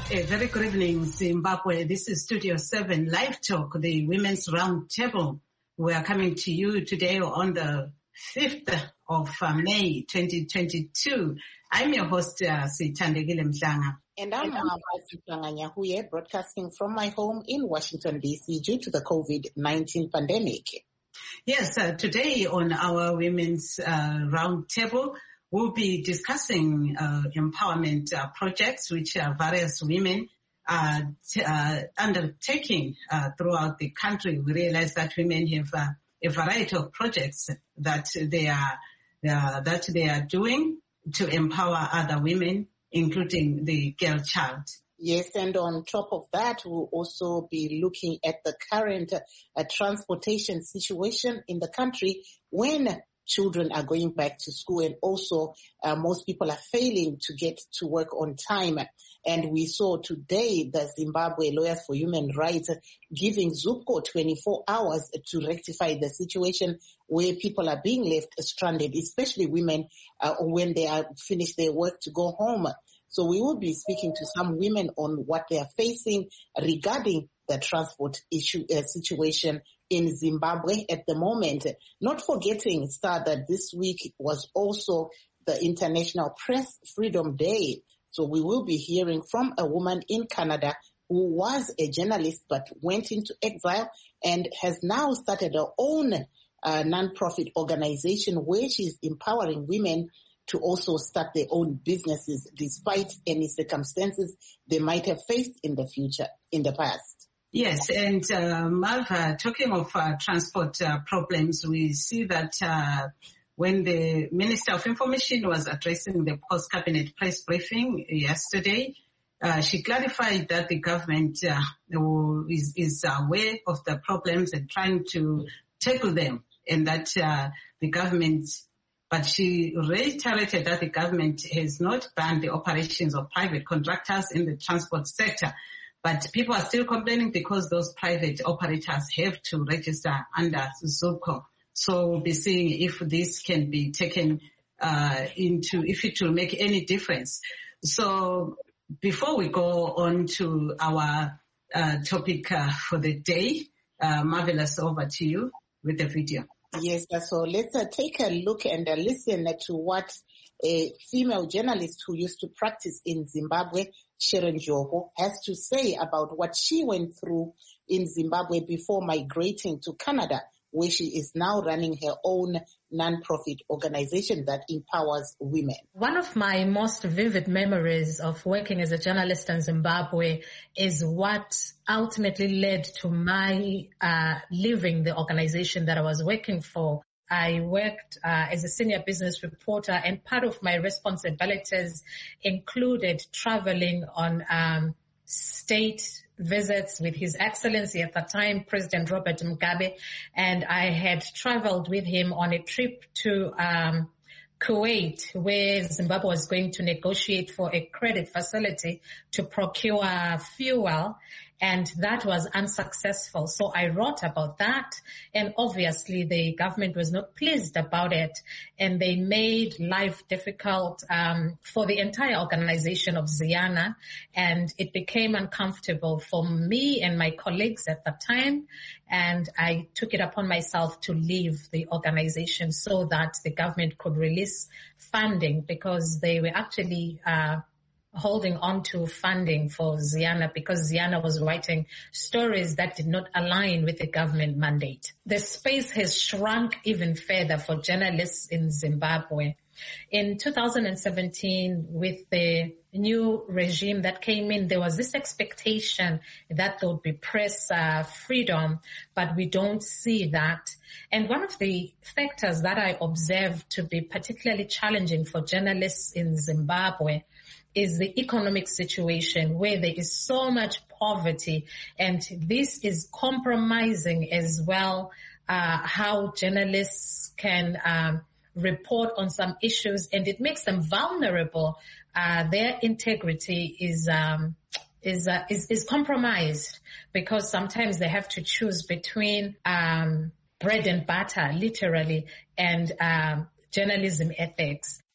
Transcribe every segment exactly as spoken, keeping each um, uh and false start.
A very good evening, Zimbabwe. This is Studio seven Live Talk, the Women's Roundtable. We are coming to you today on the fifth of May, twenty twenty-two. I'm your host, uh, Sithandegile Mhlanga. And I'm Mhlanga Nyahuye, broadcasting from my home in Washington, D C due to the COVID nineteen pandemic. Yes, uh, today on our Women's uh, Roundtable, we'll be discussing uh, empowerment uh, projects which uh, various women are t- uh, undertaking uh, throughout the country. We realize that women have uh, a variety of projects that they are uh, that they are doing to empower other women, including the girl child. Yes, and on top of that, we'll also be looking at the current uh, transportation situation in the country when children are going back to school, and also uh, most people are failing to get to work on time. And we saw today the Zimbabwe Lawyers for Human Rights giving ZUPCO twenty-four hours to rectify the situation where people are being left stranded, especially women uh, when they are finished their work to go home. So we will be speaking to some women on what they are facing regarding the transport issue uh, situation in Zimbabwe at the moment. Not forgetting, Star, that this week was also the International Press Freedom Day. So we will be hearing from a woman in Canada who was a journalist but went into exile and has now started her own uh, non-profit organization where she's empowering women to also start their own businesses despite any circumstances they might have faced in the future, in the past. Yes, and uh, Marv, uh, talking of uh, transport uh, problems, we see that uh, when the Minister of Information was addressing the post-cabinet press briefing yesterday, uh, she clarified that the government uh, is, is aware of the problems and trying to tackle them, and that uh, the government, but she reiterated that the government has not banned the operations of private contractors in the transport sector. But people are still complaining because those private operators have to register under ZUPCO. So we'll be seeing if this can be taken uh, into, if it will make any difference. So before we go on to our uh, topic uh, for the day, uh, Marvelous, over to you with the video. Yes, so let's uh, take a look and uh, listen to what a female journalist who used to practice in Zimbabwe, Sharon Joho, has to say about what she went through in Zimbabwe before migrating to Canada, where she is now running her own non-profit organization that empowers women. One of my most vivid memories of working as a journalist in Zimbabwe is what ultimately led to my uh, leaving the organization that I was working for. I worked uh, as a senior business reporter, and part of my responsibilities included traveling on um, state visits with His Excellency at the time, President Robert Mugabe, and I had traveled with him on a trip to um, Kuwait, where Zimbabwe was going to negotiate for a credit facility to procure fuel, and that was unsuccessful. So I wrote about that, and obviously the government was not pleased about it, and they made life difficult um, for the entire organization of ZIANA, and it became uncomfortable for me and my colleagues at the time, and I took it upon myself to leave the organization so that the government could release funding, because they were actually uh holding on to funding for ZIANA because ZIANA was writing stories that did not align with the government mandate. The space has shrunk even further for journalists in Zimbabwe. In two thousand seventeen, with the new regime that came in, there was this expectation that there would be press uh, freedom, but we don't see that. And one of the factors that I observed to be particularly challenging for journalists in Zimbabwe is the economic situation, where there is so much poverty, and this is compromising as well uh, how journalists can um, report on some issues, and it makes them vulnerable. Uh, their integrity is um, is, uh, is is compromised because sometimes they have to choose between um, bread and butter, literally, and um, journalism ethics.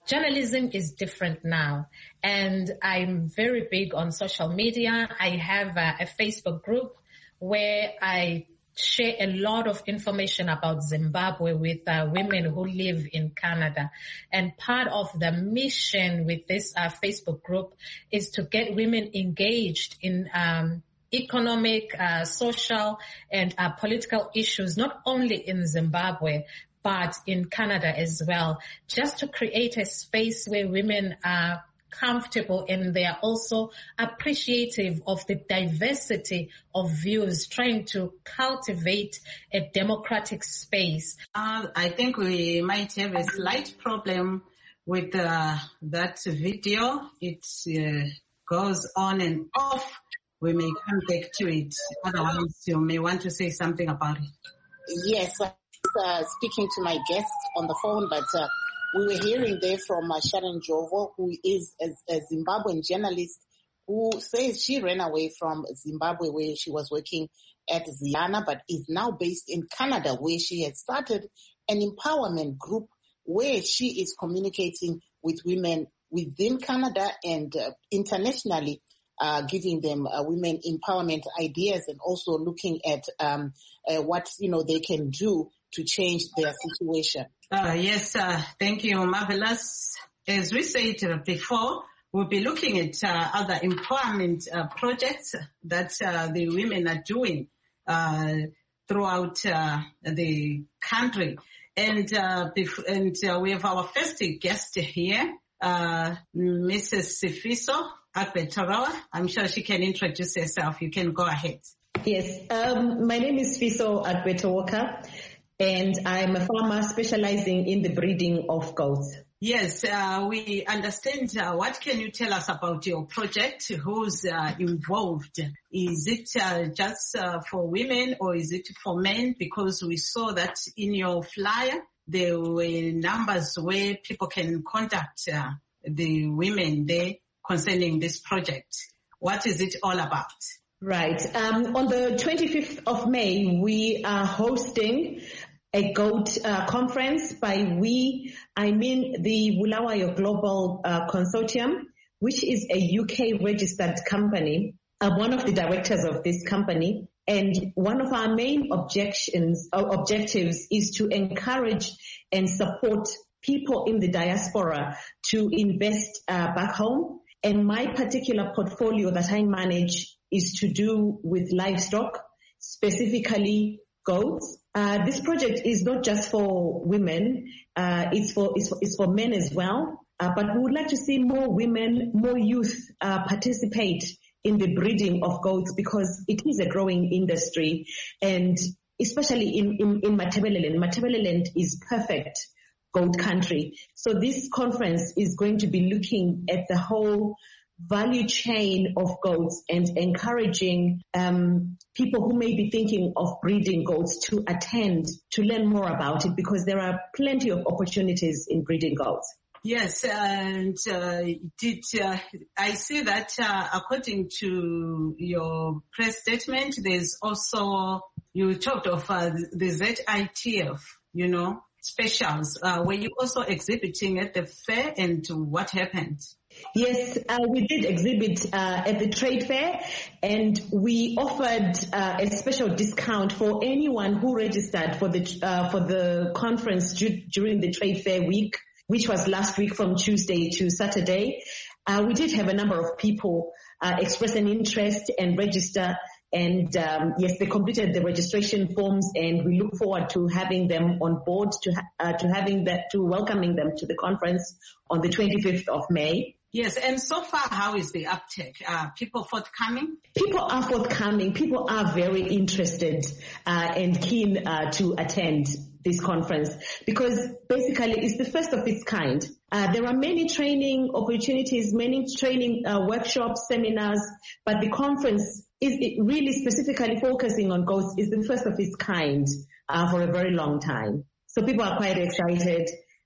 Journalism is different now, and I'm very big on social media. I have a, a Facebook group where I share a lot of information about Zimbabwe with uh, women who live in Canada. And part of the mission with this uh, Facebook group is to get women engaged in um, economic, uh, social, and uh, political issues, not only in Zimbabwe, but in Canada as well, just to create a space where women are comfortable and they are also appreciative of the diversity of views, trying to cultivate a democratic space. Uh, I think we might have a slight problem with uh, that video. It uh, goes on and off. We may come back to it. Otherwise, you may want to say something about it. Yes, uh, speaking to my guest on the phone, but uh, we were hearing there from uh, Sharon Jovo, who is a, a Zimbabwean journalist who says she ran away from Zimbabwe where she was working at Ziana, but is now based in Canada where she had started an empowerment group where she is communicating with women within Canada and uh, internationally, uh, giving them uh, women empowerment ideas and also looking at um, uh, what, you know, they can do to change their situation. Uh, yes, uh, thank you, Marvelous. As we said before, we'll be looking at uh, other empowerment uh, projects that uh, the women are doing uh, throughout uh, the country. And uh, bef- and uh, we have our first guest here, uh, Missus Sifiso Agbe-Torowa. I'm sure she can introduce herself. You can go ahead. Yes, um, my name is Fiso Agbe-Torowa, and I'm a farmer specializing in the breeding of goats. Yes, uh, we understand. Uh, what can you tell us about your project? Who's uh, involved? Is it uh, just uh, for women or is it for men? Because we saw that in your flyer, there were numbers where people can contact uh, the women there concerning this project. What is it all about? Right. Um, on the twenty-fifth of May, we are hosting a goat uh, conference. By we, I mean the Bulawayo Global uh, Consortium, which is a U K registered company. I'm one of the directors of this company. And one of our main objections, uh, objectives is to encourage and support people in the diaspora to invest uh, back home. And my particular portfolio that I manage is to do with livestock, specifically goats. Uh, this project is not just for women, uh, it's for, it's for, it's for men as well. Uh, but we would like to see more women, more youth, uh, participate in the breeding of goats because it is a growing industry, and especially in, in, in Matabeleland. Matabeleland is perfect goat country. So this conference is going to be looking at the whole value chain of goats and encouraging um, people who may be thinking of breeding goats to attend, to learn more about it, because there are plenty of opportunities in breeding goats. Yes, and uh, did uh, I see that uh, according to your press statement, there's also, you talked of uh, the Z I T F, you know, specials. Uh, were you also exhibiting at the fair, and what happened? Yes, uh, we did exhibit uh, at the trade fair, and we offered uh, a special discount for anyone who registered for the uh, for the conference du- during the trade fair week, which was last week from Tuesday to Saturday. Uh, we did have a number of people uh, express an interest and register. And um, yes, they completed the registration forms, and we look forward to having them on board, to ha- uh, to having that, to welcoming them to the conference on the twenty-fifth of May. Yes, and so far, how is the uptake? Are people forthcoming? People are forthcoming. People are very interested uh, and keen uh, to attend this conference because basically it's the first of its kind. Uh, there are many training opportunities, many training uh, workshops, seminars, but the conference is really specifically focusing on goats is the first of its kind uh, for a very long time. So people are quite excited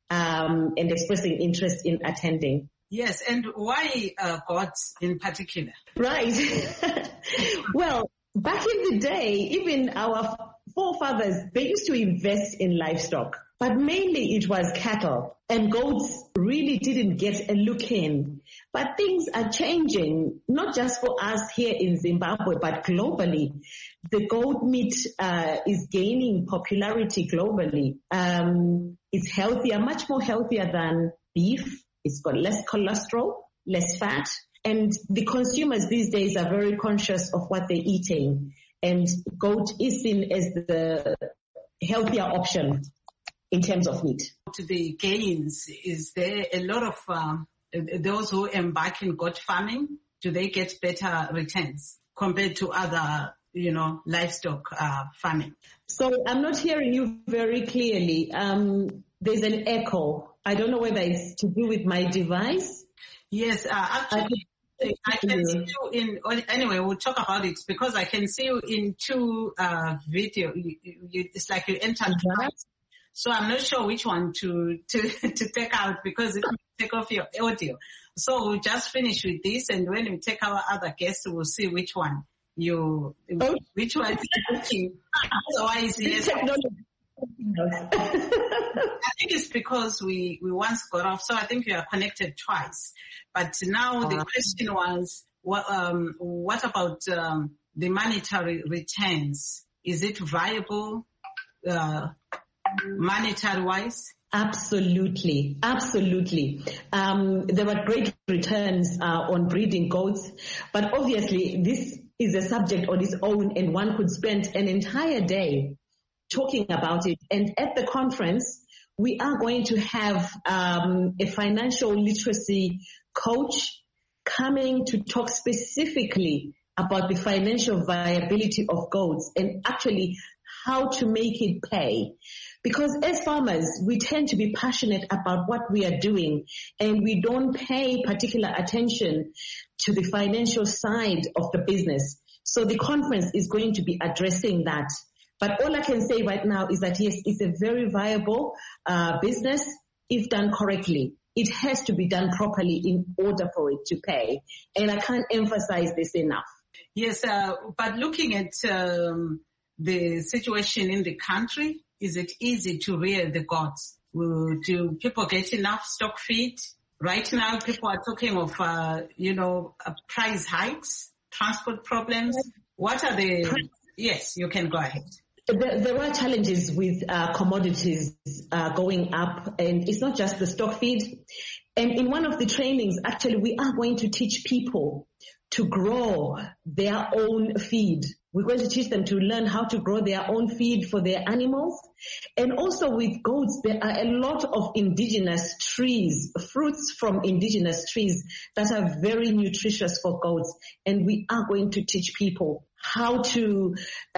um, and expressing interest in attending. Yes, and why uh, goats in particular? Right. Well, back in the day, even our forefathers, they used to invest in livestock. but mainly it was cattle, and goats really didn't get a look in. But things are changing, not just for us here in Zimbabwe, but globally. The goat meat uh, is gaining popularity globally. Um, it's healthier, much more healthier than beef. It's got less cholesterol, less fat. And the consumers these days are very conscious of what they're eating. And goat is seen as the healthier option in terms of meat. To the gains, is there a lot of um, those who embark in goat farming? Do they get better returns compared to other, you know, livestock uh, farming? So I'm not hearing you very clearly. Um, there's an echo. I don't know whether it's to do with my device. Yes, uh, actually, I, I can see you in, anyway, we'll talk about it because I can see you in two uh, video. You, you, it's like you entered twice. So I'm not sure which one to, to, to take out because it will take off your audio. So we'll just finish with this, and when we take our other guests, we'll see which one you, oh. which one is working. Otherwise, yes. I think it's because we, we once got off, so I think we are connected twice. But now the question was, what, um, what about um, the monetary returns? Is it viable uh, monetary-wise? Absolutely, absolutely. Um, there were great returns uh, on breeding goats, but obviously this is a subject on its own, and one could spend an entire day talking about it. And at the conference, we are going to have um, a financial literacy coach coming to talk specifically about the financial viability of goats and actually how to make it pay. Because as farmers, we tend to be passionate about what we are doing, and we don't pay particular attention to the financial side of the business. So the conference is going to be addressing that. But all I can say right now is that, yes, it's a very viable uh, business if done correctly. It has to be done properly in order for it to pay. And I can't emphasize this enough. Yes, uh, but looking at um, the situation in the country, is it easy to rear the goats? Do people get enough stock feed? Right now, people are talking of, uh, you know, uh, price hikes, transport problems. What are the... Yes, you can go ahead. There, there are challenges with uh, commodities uh, going up, and it's not just the stock feed. And in one of the trainings, actually, we are going to teach people to grow their own feed. We're going to teach them to learn how to grow their own feed for their animals. And also with goats, there are a lot of indigenous trees, fruits from indigenous trees that are very nutritious for goats. And we are going to teach people how to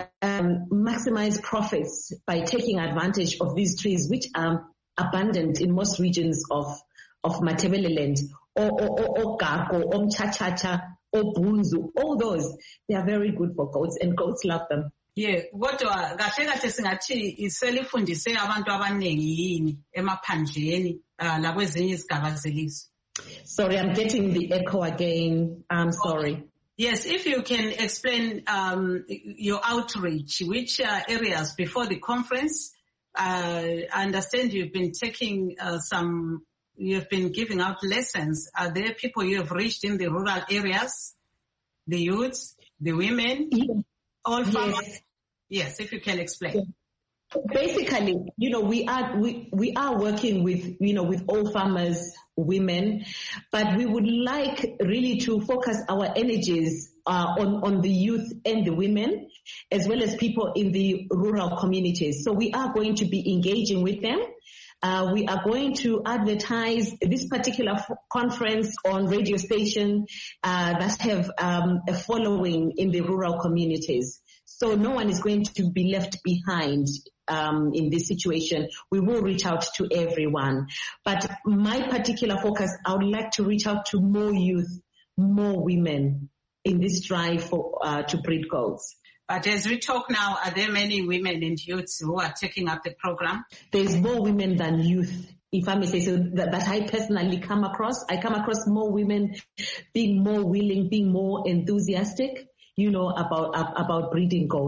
um, maximize profits by taking advantage of these trees, which are abundant in most regions of, of Matabeleland, or, or, or, or Gako, or Mchachacha, or Bunzu. All those, they are very good for goats, and goats love them. Yeah, kodwa kahle kahle singathi iselifundise abantu abaningi yini emaphandleni lakwezinye izigaba zelizwe. Sorry, I'm getting the echo again. I'm sorry. Okay. Yes, if you can explain um, your outreach, which uh, areas before the conference. uh, I understand you've been taking uh, some, you've been giving out lessons. Are there people you have reached in the rural areas, the youths, the women, yes. all farmers? Yes. Yes, if you can explain. Basically, you know, we are we, we are working with, you know, with all farmers, women, but we would like really to focus our energies uh, on, on the youth and the women, as well as people in the rural communities. So we are going to be engaging with them. Uh, we are going to advertise this particular f- conference on radio station uh, that have um, a following in the rural communities. So no one is going to be left behind um, in this situation. We will reach out to everyone. But my particular focus, I would like to reach out to more youth, more women in this drive for uh, to breed goats. But as we talk now, are there many women and youths who are taking up the program? There's more women than youth, if I may say so, that, that I personally come across. I come across more women being more willing, being more enthusiastic, you know, about about breeding goats.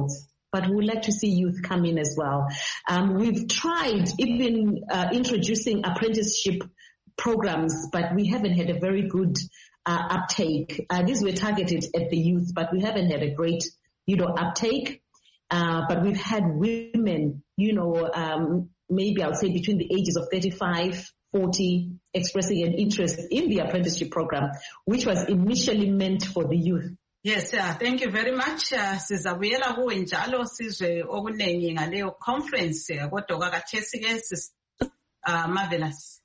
but we would like to see youth come in as well. Um, we've tried even uh, introducing apprenticeship programs, but we haven't had a very good uh, uptake. Uh, these were targeted at the youth, but we haven't had a great, you know, uptake. Uh, but we've had women, you know, um, maybe I would say between the ages of thirty-five, forty, expressing an interest in the apprenticeship program, which was initially meant for the youth. Yes, uh, thank you very much. Sizabuyela kuwe njalo sizwe okunengi ngaleyo conference kodwa kwakathesike uh Marvelous.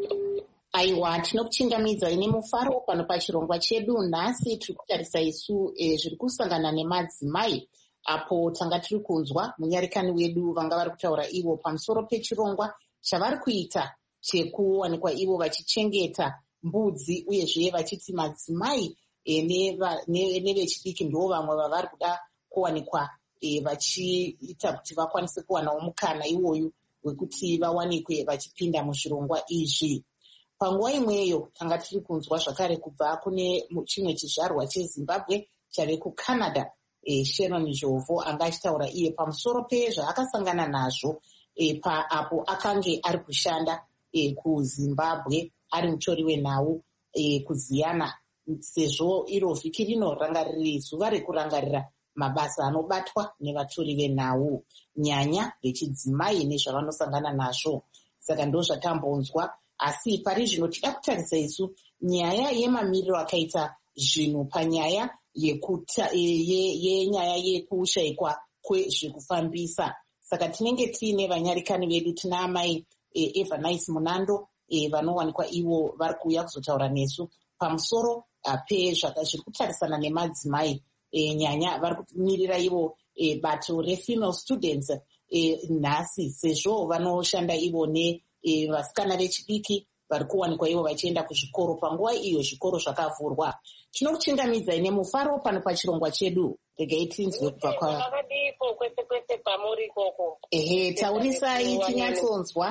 Aiwa, tinokuchingamidza ine mufaro pano pachirongwa chedu. Nhasi tiri kutarisa isu e, zviri kusangana nemadzimai apo tanga tiri kunzwa munyarikani wedu vanga vari kutaura ivo pamusoro pechirongwa chavari kuita chekuwanikwa ivo vachichengeta mbudzi uyezve vachiti madzimai e, nevechidiki ne, ndo vamwe vavari kuda kuwanikwa e, vachiita kuti vakwanise kuwanawo mukana iwoyu wekuti vawanikwe vachipinda muzvirongwa izvi. Panguva imweyo tanga tiri kunzwa zvakare kubva kune chimwe chizvarwa cheZimbabwe chave kuCanada, e, Sharon Jovo anga achitaura iye pamusoro pezvaakasangana nazvo e, pa apo akange ari kushanda e, kuZimbabwe ari mutori wenhau e, kuziyana, sezvo iro vhiki rino ranga riri zuva rekurangarira mabasa anobatwa nevatori venhau, nyanya vechidzimai nezvavanosangana nazvo. Saka ndo zvatambonzwa, asi pari zvino tida kutarisa isu nyaya yemamiriro akaita zvinhu panyaya yekuta yenyaya ye, yekushayikwa kwezvekufambisa. Saka tinenge tiine vanyarikani vedu, tina amai e, Evanice Munando e, vanowanikwa ivo vari kuuya kuzotaura nesu pamusoro pezviri kutarisana nemadzimai e, nyanya vari kumirira ivo e, bato refemale students e, nhasi, sezvo vanoshanda ivo ne e, vasikana vechidiki vari kuwanikwa ivo vachienda kuzvikoro panguva iyo zvikoro zvakavhurwa. Tinokuchingamidza ine mufaro pano pachirongwa chedu. Regai tinzwe kubva kwavo. Vakadiko kwese kwese pamuri koko. Ehe, taurisai tinyatsonzwa.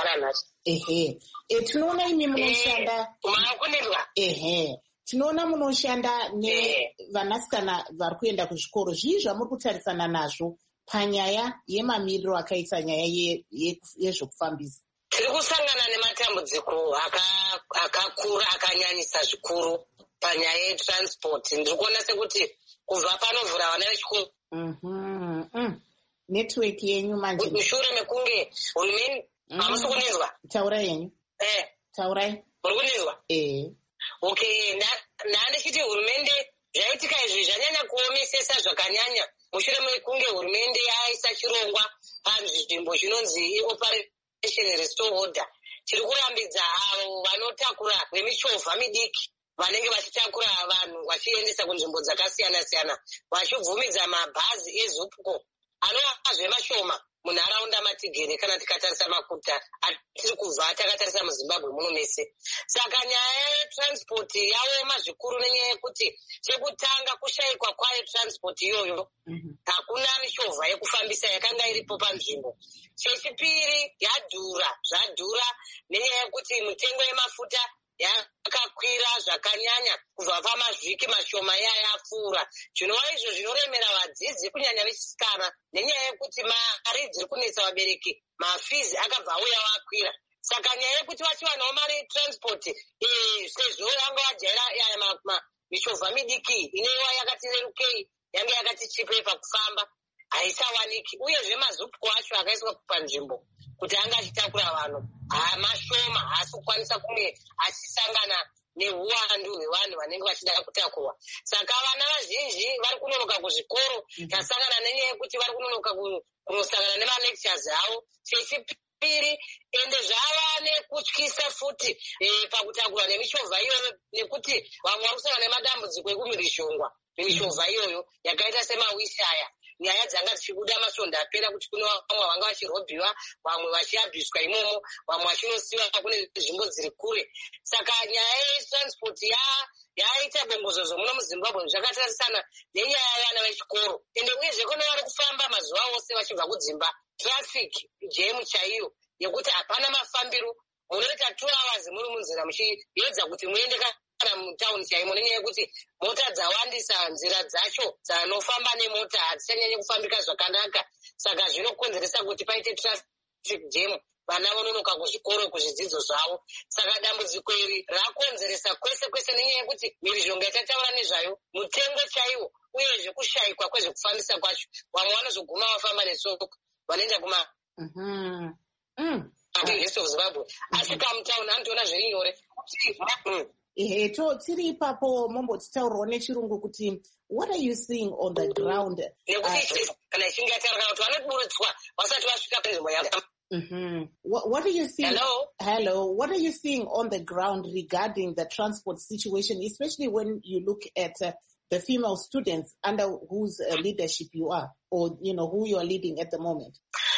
Ehe, e, tinoona imi munoshanda. Makunirwa. Ehe, tinoona munoshanda nevanasikana vari kuenda kuzvikoro. Zvii zvamuri kutarisana nazvo panyaya yemamiriro akaita nyaya yezvokufambisa? Tiri kusangana nematambudziko akakura akanyanyisa zvikuru panyaya yetransport. Ndiri kuona sekuti kubva panovhura vana vechikoro. Mhm. Network yenyu manje. Mushure mekunge hurumende hamusi kunizwa. Taurai yenyu. Eh. Taurai. Muri kunizwa? Eh. Okay, ndandichiti hurumende zvaitika izvi zvanyanya kuomesesa zvakanyanya mushure mekunge hurumende yaisa chirongwa panzvimbo zvinonzi Operation Restore Order. Tiri kurambidza avo vanotakura vemichovha midiki vanenge vachitakura vanhu vachiendesa kunzvimbo dzakasiyana-siyana, vachibvumidza mabhazi ezupco anova zvemashoma munharaunda matigere kana tikatarisa makuta atiri kubva takatarisa muZimbabwe muno mese. Saka nyaya yetransport yaoma zvikuru nenyaya yekuti chekutanga kushayikwa kwayo transport iyoyo hakuna michovha yekufambisa yakanga iripo panzvimbo. Chechipiri yadhura, zvadhura nenyaya yekuti mitengo yemafuta yakakwira zvakanyanya kubva pamavhiki mashoma yayapfuura. Zvinova izvo zvinoremera vadzidzi kunyanya vechisikana nenyaya yekuti mari dziri kunetsa vabereki, mafizi akabva auya wakwira. Saka nyaya yekuti vachivanawo mari yetransport sezvo vanga vajaira michovha midiki ineiwa yakati rerukei, yange yakati chipei pakufamba, haisawaniki. Uyezve mazupco acho akaiswa panzvimbo kuti anga achitakura vanhu mashoma, haasi kukwanisa kunge achisangana neuwandu hwevanhu vanenge vachida kutakurwa. Saka vana vazhinji vari kunonoka kuzvikoro, tasangana nenyaya yekuti vari kunonoka kunosangana nemalectures avo. Chechipiri ende zvava nekutyisa futi e, pakutakurwa nemichovha iyoyo, nekuti vamwe vari kusangana nemadambudziko ekumirishongwa nemichovha iyoyo yakaita semawishaya. Nyaya dzanga dzichibuda masvondo apera kuti kune vamwe vanga vachirobhiwa, vamwe vachiabhiswa imomo, vamwe vachinosiwa kune nzvimbo dziri kure. Saka nyaya yetransport yaita bongozozo muno muZimbabwe zvakatarisana nenyaya yevana vechikoro. Ende uyezve kune vari kufamba mazuva ose vachibva kudzimba, traffic jam chaiyo yekuti hapana mafambiro. Munoita two hours muri munzira muchiedza kuti muende mutaundi chaimo nenyaya yekuti mota dzawandisa, nzira dzacho dzaanofamba nemota hadzisanyanye kufambika zvakanaka, saka zvinokonzeresa kuti paite traffic jam, vana vanonoka kuzvikoro kuzvidzidzo zvavo. Saka dambudziko iri rakonzeresa kwese kwese nenyaya yekuti mhirizhonga yatataura nezvayo, mutengo chaiwo uyezve kushayikwa kwezvekufambisa kwacho. Vamwe vanozoguma vafamba netsoka vanoenda kuma Mhm. Mm. rest of Zimbabwe. Asi kamutauni anotoona zviri nyore. Ehe, to tiri ipapo mombotitaurawo nechirungu kuti what are you seeing on the ground? Nekuti kana ichinge yataura kuti vanoburutswa vasati vasvika panzvimbo yavo. Mm-hmm. What, what are you seeing? Hello? Hello. What are you seeing on the ground regarding the transport situation, especially when you look at uh, the female students under whose uh, leadership you are, or you know who you are leading at the moment?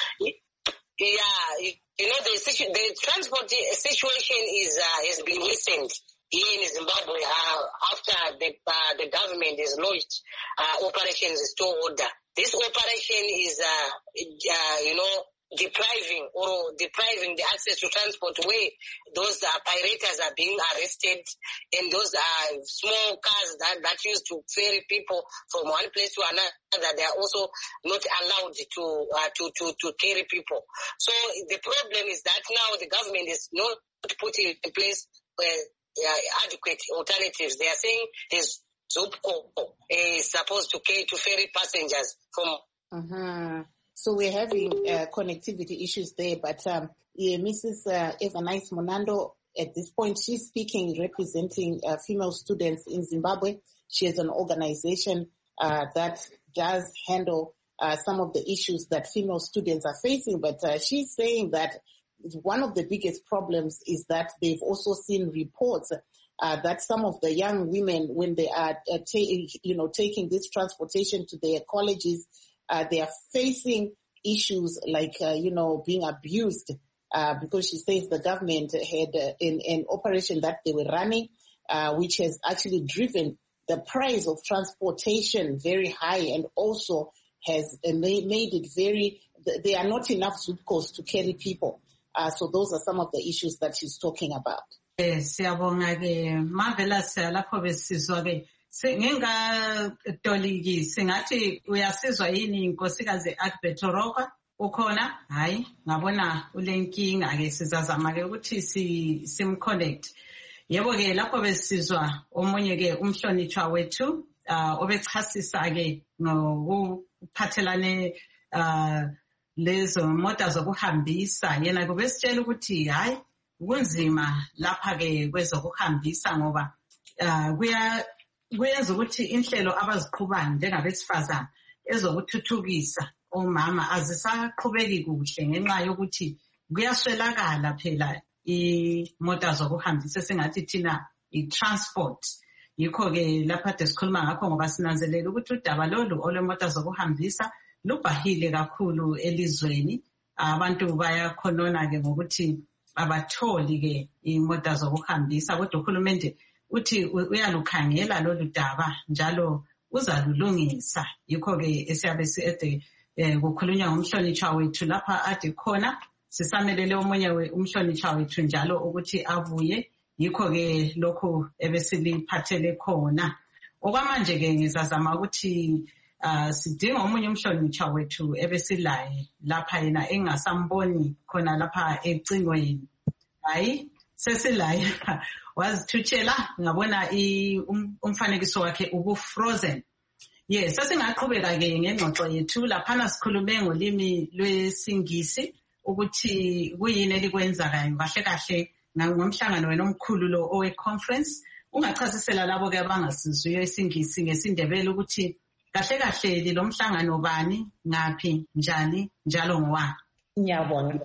Yeah, you know the situ- the transport situation is uh, has been recent here in Zimbabwe uh, after the uh, the government has launched uh, Operation Restore Order. This operation is uh, uh, you know. depriving or depriving the access to transport where those uh, pirates are being arrested, and those uh, small cars that, that used to ferry people from one place to another, they are also not allowed to, uh, to, to, to carry people. So the problem is that now the government is not putting in place uh, uh, adequate alternatives. They are saying there's Zupco is supposed to carry to ferry passengers from Mm-hmm. So we're having uh, connectivity issues there, but um, yeah, Missus Uh, Evanice Monando, at this point, she's speaking representing uh, female students in Zimbabwe. She has an organization uh, that does handle uh, some of the issues that female students are facing, but uh, she's saying that one of the biggest problems is that they've also seen reports uh, that some of the young women, when they are uh, ta- you know, taking this transportation to their colleges, Uh, they are facing issues like, uh, you know, being abused uh, because she says the government had uh, an, an operation that they were running, uh, which has actually driven the price of transportation very high and also has uh, made, made it very, there are not enough Zupcos to carry people. Uh, so those are some of the issues that she's talking about. Siyabonga ke marvelous lapho besizwa ke ngingakatoliki singathi uyasizwa yini inkosikazi Akbetoroka ukhona hayi ngabona ulenkinga ke sizazama ke ukuthi si sim connect yebo ke lapho besizwa omunye ke umhlonitshwa wethu uh, obechasisa ke ngokuphathelane uh, lezo mota zokuhambisa yena kubesitshela ukuthi hayi kunzima lapha ke kwezokuhambisa ngoba uh, kuya kuyenza ukuthi inhlelo abaziqhubayo njengabesifazana ezokuthuthukisa omama azisaqhubeki kuhle ngenxa yokuthi kuyaswelakala phela imota zokuhambisa sengathi thina i-transport. Yikho-ke lapha ade sikhuluma ngakho ngoba sinanzelela ukuthi udaba lolu olwemota zokuhambisa lubhahile kakhulu elizweni. Abantu bayakhonona-ke ngokuthi abatholi-ke imota zokuhambisa, kodwa uhulumende uthi uyalukhangela lolu daba njalo uzalulungisa. Yikho-ke esiyabe siede kukhulunywa ngomhlonitshwa wethu lapha ade khona sisamelele omunye umhlonitshwa wethu njalo ukuthi abuye. Yikho-ke lokhu ebesiliphathele khona. Okwamanje-ke ngizazama ukuthi uh, sidinga omunye umhlonitshwa wethu ebesilaye lapha yena engasamboni khona lapha ecingweni. Hayi sesilaye wazithutshela ngabona umfanekiso wakhe ubu-frozen. Yes, sesingaqhubeka-ke ngengxoxo yethu laphana sikhulume ngolimi lwesingisi ukuthi kuyini elikwenzakayo kahle kahle ngomhlangano wena omkhulu lo owe-conference. Ungachasisela labo-ke abangasizwiyo isingisi ngesindebele ukuthi kahle kahle lilo mhlangano bani, ngaphi, njani, njalo ngowani. Ngiyabonga.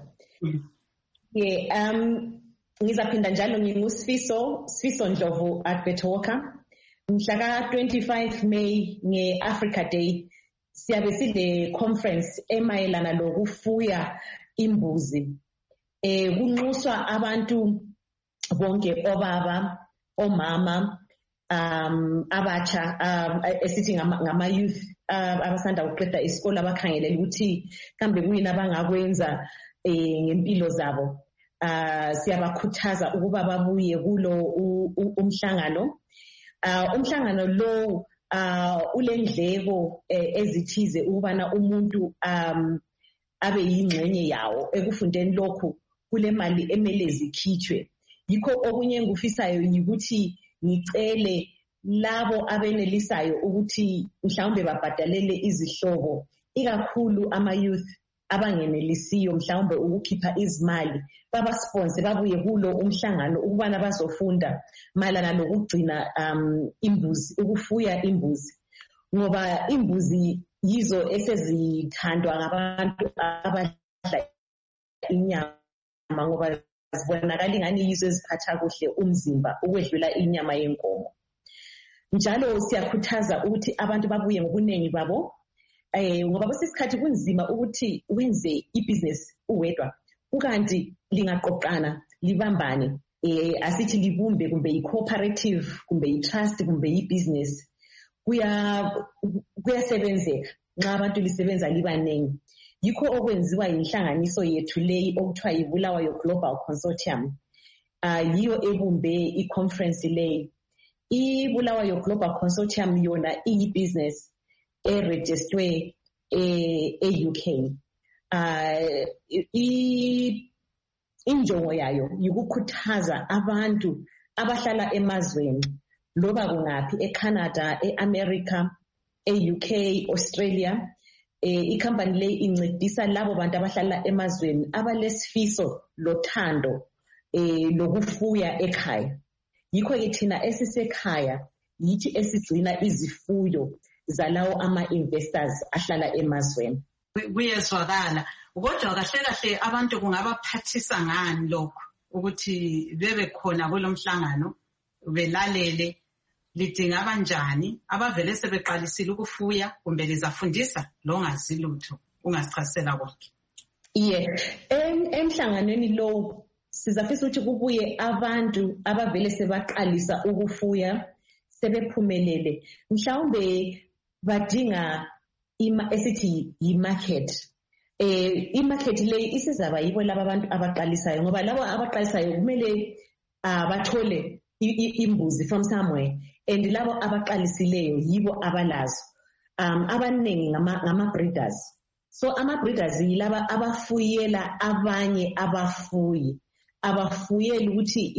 Yeah, um ngizaphinda njalo ngingusifiso Sifiso Ndlovu Akbetoroka. Mhla ka twenty-five May nge-Africa Day siyabe sile conference emayelana lokufuya imbuzi. Eh kunxuswa abantu bonke obaba, omama, um abatsha um esithi ngama youth abasanda ukuqeda isikole abakhangelela ukuthi kambe kuyini abangakwenza eh ngempilo zabo. uh siyabakhuthaza ukuba babuye kulo umhlangano. Uh umhlangano lo uh ulendleko ezithize ukubana umuntu um abe yingxenye yawo ekufundeni lokhu kule mali emele zikhitshwe. Yikho okunye ngufisayo ukuthi ngicele labo abenelisayo ukuthi mhlawumbe babhadalele izihlobo, ikakhulu ama youth abangenelisiyo mhlawumbe ukukhipha izimali, baba sponsor babuye kulo umhlangano ukubana bazofunda malana lokugcina um imbuzi, ukufuya imbuzi, ngoba imbuzi yizo esezithandwa ngabantu abadla inyama ngoba zibonakala ingani yizo eziphatha kuhle umzimba ukwedlula inyama yenkomo. Njalo siyakhuthaza ukuthi abantu babuye ngobuningi babo eh ngoba kwesikhathi kunzima ukuthi wenze ibusiness uwedwa, ukanti lingaqoqana libambane, eh asithi libumbe kumbe i-cooperative kumbe i-trust kumbe i-business, kuya kuyasebenzeka nxa abantu lisebenza libanengi. Yikho okwenziwa inhlanganiso yethu leyi okuthiwa yiBulawayo Global Consortium. Ah yiyo ebumbe i-conference leyi. IBulawayo Global Consortium yona iyi-business e-registrwe e-U K. Ah injongo yayo yikukhuthaza abantu abahlala emazweni loba kungaphi, eCanada, eAmerica, e-U K, Australia. Eh icompany le incedisa labo bantu abahlala emazweni abalesifiso lothando eh lokufuya ekhaya. Yikho ke thina esisekhaya yithi esigcina izifuyo zalawo ama investors ahlala emazweni. Kuyezwakala kodwa kahle kahle abantu kungabaphathisa ngani lokho ukuthi bebe khona kulomhlangano belalele, lidinga kanjani, abavele sebeqalisile ukufuya kumbe lizafundisa lo ngazi lutho ungasichasela konke? Yeah, emhlanganweni lo sizafisa ukuthi kubuye abantu abavele sebaqalisa ukufuya sebephumelele, mhlawumbe badinga ima esithi yi-market. Eh i-market le isizaba yibo laba abantu abaqalisayo, ngoba labo abaqalisayo kumele abathole imbuzi from somewhere, and labo abaqalisileyo yibo abalazo. Um abaningi ngama ngama breeders. So ama breeders yilaba abafuyela abanye abafuyi, abafuyela ukuthi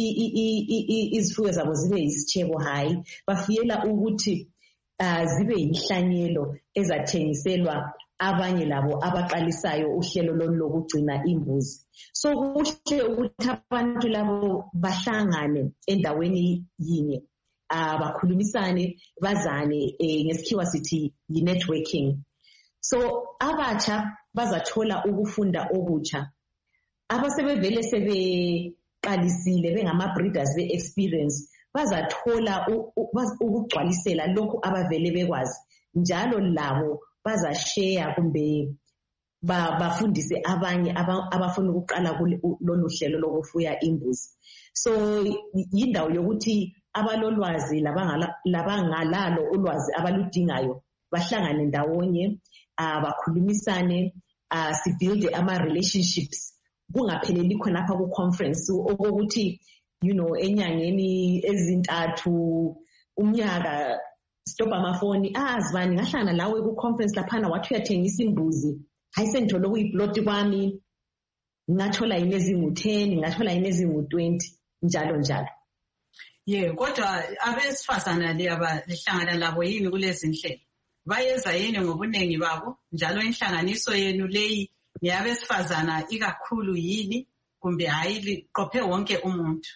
izifuyo zabo zibe yisitshebo, hayi bafuyela ukuthi uh, zibe yinhlanyelo ezathengiselwa abanye labo abaqalisayo uhlelo lokugcina imbuzi. So kuhle ukuthi abantu labo bahlangane endaweni yinye, abakhulumisane, bazane, eh ngesikhiwa sithi yi-networking. So abatsha bazathola ukufunda okutsha, abasebevele sebeqalisile bengama breeders be-experience bazathola ukugcwalisela lokhu abavele bekwazi, njalo labo bazashare kumbe bafundise abanye abafuna ukuqala kulolu hlelo lokufuya imbuzi. So yindawo yokuthi abalolwazi labangalalo ulwazi abaludingayo bahlangane ndawonye, abakhulumisane, sibuild ama relationships, kungapheleli khonapha ku conference okokuthi you know enyangeni ezintathu umnyaka stop amafoni, ah zibani ngahlangana lawe ku conference laphana wathi uyathengisa imbuzi, hayi sengithola kuyiplot kwami, ngathola inezi ngu ten, ngathola inezi ngu twenty, njalo njalo. Yeah, kodwa abesifazana le abahlangana labo yini kulezi inhlelo? Bayeza yini ngobunengi babo? Njalo inhlanganiso yenu leyi yabesifazana ikakhulu yini kumbe hayi liqophe wonke umuntu?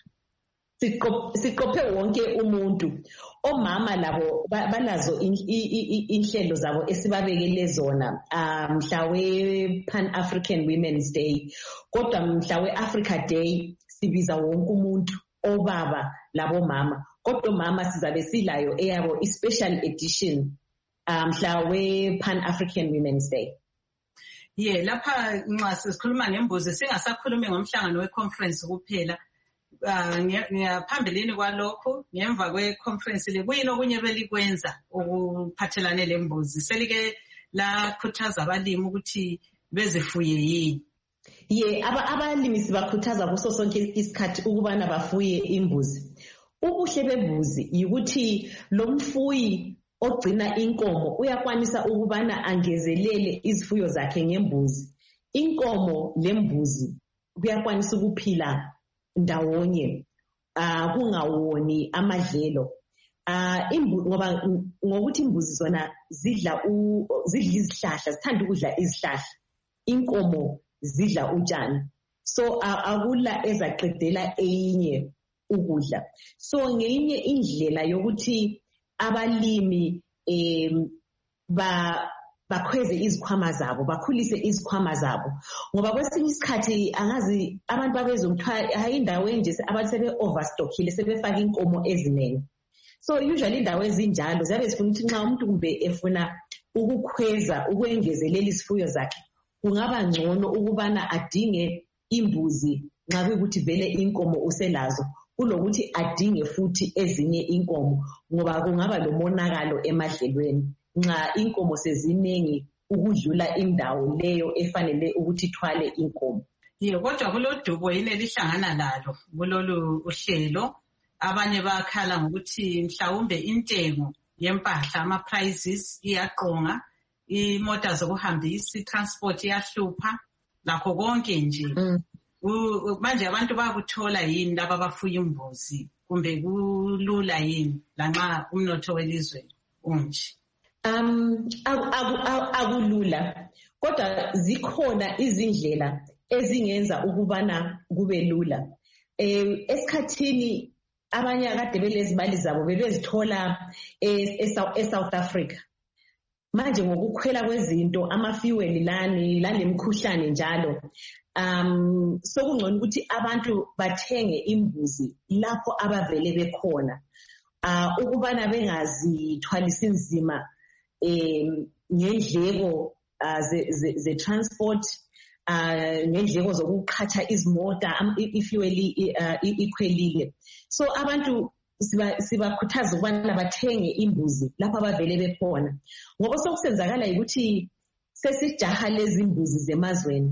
Siqophe wonke umuntu. Omama labo balazo inhlelo zabo esibabekele zona, mhla we Pan African Women's Day, kodwa mhla we Africa Day sibiza wonke umuntu, obaba labo mama, kodwa mama sizabe silayo eyabo i-special edition mhla we Pan African Women's Day. Yeah, lapha nxa sikhuluma ngembuzi singasakhulumi ngomhlangano we-conference kuphela. Ngiyaphambilini kwalokho ngemva kwe-conference le kuyini okunye belikwenza ukuphathelane lembuzi selike la khuthaza abalimi ukuthi bezifuye yini? Ye aba abalimi sibakhuthaza kuso sonke isikhathi ukubana bafuye imbuzi. Ubuhle bembuzi ukuthi lo mfuyi ogcina inkomo uyakwanisa ukubana angezelele izifuyo zakhe ngembuzi. Inkomo lembuzi kuyakwanisa ukuphila ndawonye ah kungawoni amadlelo. Ah imbuzi ngoba ngokuthi imbuzi zona zidla zidla izihlahla, zithanda ukudla izihlahla. Inkomo zidla utshani. So akula ezaqedela eyinye ukudla. So ngeyinye indlela yokuthi abalimi em ba bakhweze izikhwama zabo, bakhulise izikhwama zabo. Ngoba kwesinye isikhathi angazi abantu babezomthwala ayindawo nje abantu sebe overstockile, sebefaka inkomo eziningi. So usually indawo ezinjalo ziyabe zifuna ukuthi nxa umuntu kumbe efuna ukukhweza ukwengezelela isifuyo zakhe, kungaba ngcono ukubana adinge imbuzi nxa kuyikuthi vele inkomo uselazo, kulokuthi adinge futhi ezinye inkomo ngoba kungaba lomonakalo emadlelweni nxa inkomo seziningi ukudlula indawo leyo efanele ukuthi ithwale inkomo. Ye kodwa kulodubo yini elihlangana lalo kulolu uhlelo. Abanye bakhala ngokuthi mhlawumbe intengo yempahla ama prices iyaqonga, imota zokuhambisa transport iyahlupha, lakho konke nje. Mm. Manje abantu bayakuthola yini laba abafuya imbuzi kumbe kulula yini lanxa umnotho welizwe unje? Um akulula kodwa zikhona izindlela ezingenza ukubana kube lula. Eh esikhathini abanye akade belezimali zabo bebezithola eSouth Africa. Manje ngokukhwela kwezinto ama-fuel lani lanemkhuhlane njalo um sokungcono ukuthi abantu bathenge imbuzi lapho abavele bekhona uh ukubana bengazithwalisa inzima em ngendleko ze ze transport uh ngendleko zokuqhatha izimota ifuel ikhwelile. So abantu siba sibakhuthaza ukubana bathenge imbuzi lapho abavele bekhona ngoba sokusenzakala ukuthi sesijaha lezi imbuzi zemazweni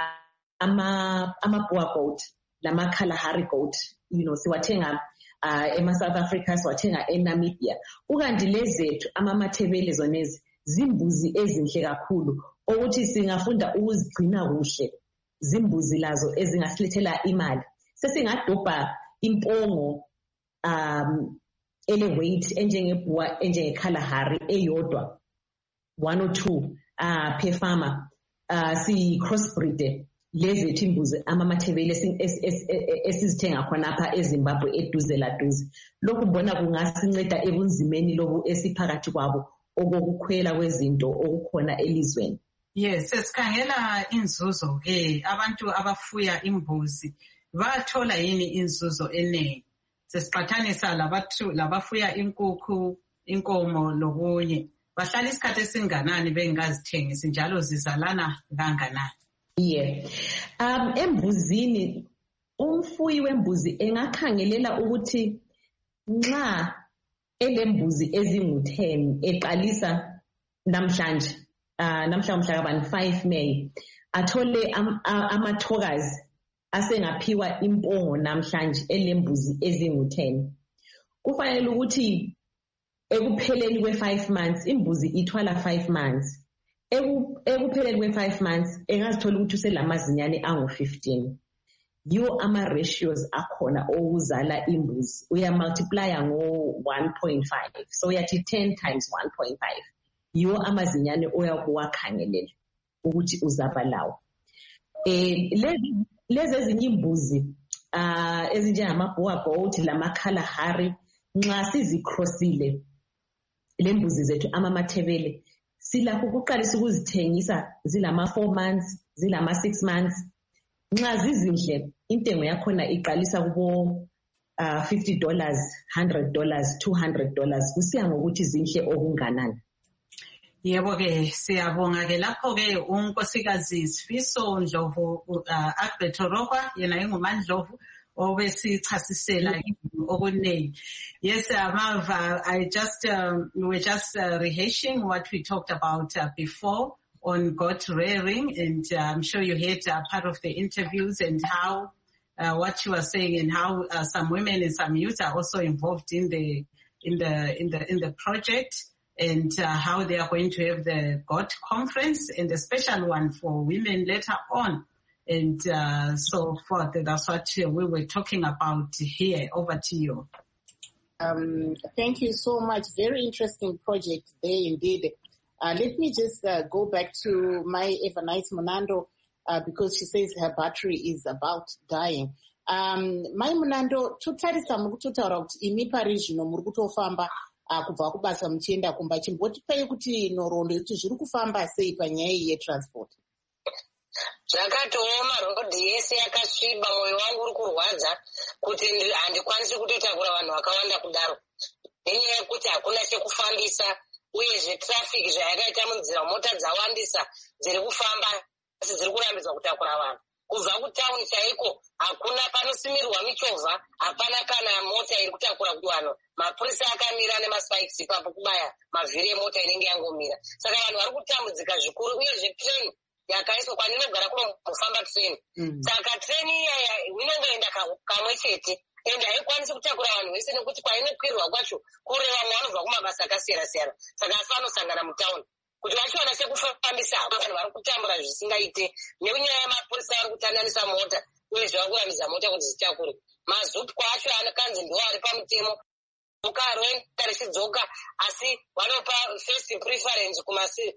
ama ama Boer goat lama Kalahari goat, you know, siwathenga uh, ema South Africa, siwathenga eNamibia. Ukanti lezethu ama Mathebele zonezi zimbuzi ezinhle kakhulu ukuthi singafunda ukuzigcina kuhle, zimbuzi lazo ezingasilethela imali. Sesingadobha impongo um ele weight enjenge Boer enjenge Kalahari eyodwa one or two uh per farmer uh si crossbreed lezi imbuzi ama Mathebele esizithenga khona apha eZimbabwe eduze laduze. Lokhu mbona kungasinceda ebunzimeni lobu esiphakathi kwabo okukhwela kwezinto okukhona elizweni. Yes, sesikhangela inzuzo ke abantu abafuya imbuzi bathola yini inzuzo enene. Sesiqhathanisa labathu labafuya inkukhu, inkomo lokunye. Bahlala isikhathi esinganani bengazithengisi njalo zizalana kanganani? Yeah. Um embuzini umfuyi wembuzi engakhangelela ukuthi nxa elembuzi ezingu ten eqalisa namhlanje uh namhlanje mhla five May athole amathokazi asengaphiwa impongo namhlanje elembuzi ezingu ten. Kufanele ukuthi ekupheleni kwe five months imbuzi ithwala five months. Ekupheleni kwe five months engazithola ukuthi uselamazinyane angu fifteen. Yiwo ama ratios akhona okuzala imbuzi. Uya multiply ngo one point five. So uyathi ten times one point five. Yiwo amazinyane oyakuwakhangelela ukuthi uzaba lawo. Eh lezi lezi ezinye imbuzi ah ezinjengama Boer goat lama Kalahari nxa sizicrossile lembuzi zethu ama Mathebele silakho ukuqalisa ukuzithengisa zilama four months zilama six months. Nxa zizinhle intengo yakhona iqalisa kubo uh, fifty dollars, one hundred dollars, two hundred dollars kusiya ngokuthi zinhle okunganani. Yebo ke siyabonga ke lapho ke unkosikazi Sifiso Ndlovu uh, Akbetorokwa yena engumandlovu obesichasisela okuningi. Yes, Amava, I just um, we were just uh, rehashing what we talked about uh, before on goat rearing, and uh, I'm sure you heard uh, part of the interviews and how uh, what you were saying, and how uh, some women and some youth are also involved in the in the in the in the project, and uh, how they are going to have the goat conference and a special one for women later on, and uh, so forth. That's what we were talking about here. Over to you. Um, thank you so much. Very interesting project there indeed. Uh, let me just uh, go back to my Evernice Munando uh, because she says her battery is about dying. Um, my Munando, totarisa mukutotaura kuti imi pari zvino muri kutofamba kubva kubasa muchienda kumba, chimbotipai kuti nhoroondo kuti zviri kufamba sei panyaya yetransport. Zvakatooma, rodhi yese yakasviba, mwoyo wangu uri kurwadza kuti handikwanisi kutotakura vanhu vakawanda kudaro, nenyaya yekuti hakuna chekufambisa, uyezve traffic zvayakaita munzira, mota dzawandisa dziri kufamba asi dziri kurambidzwa kutakura vanhu. Kubva kutauni chaiko hakuna panosimirwa michovha, hapana kana mota iri kutakura vanhu. Mapurisa akamira nemaspikes ipapo kubaya mavhiri emota inenge yangomira. Saka vanhu vari kutambudzika zvikuru, uyezve treni yakaiswa kwaninogara kunofamba treni. Mm. Saka treni iyaya inongoenda kamwe chete, ende haikwanisi kutakura vanhu vese nekuti kwainokwirwa kwacho kure vamwe vanobva kumabasa akasiyana-siyana. Saka asi vanosangana mutauni. Kuti vachiwana sekufambisa vanhu vari kutambura zvisingaite, nenyaya yemapurisa vari kutandanisa mota, uyezve vari kurambidza mota kuti dzitakure. Mazupwa acho akanzi ndiwo ari pamutemo. Ukaroenda richidzoka, asi vanopa first preference kumasi.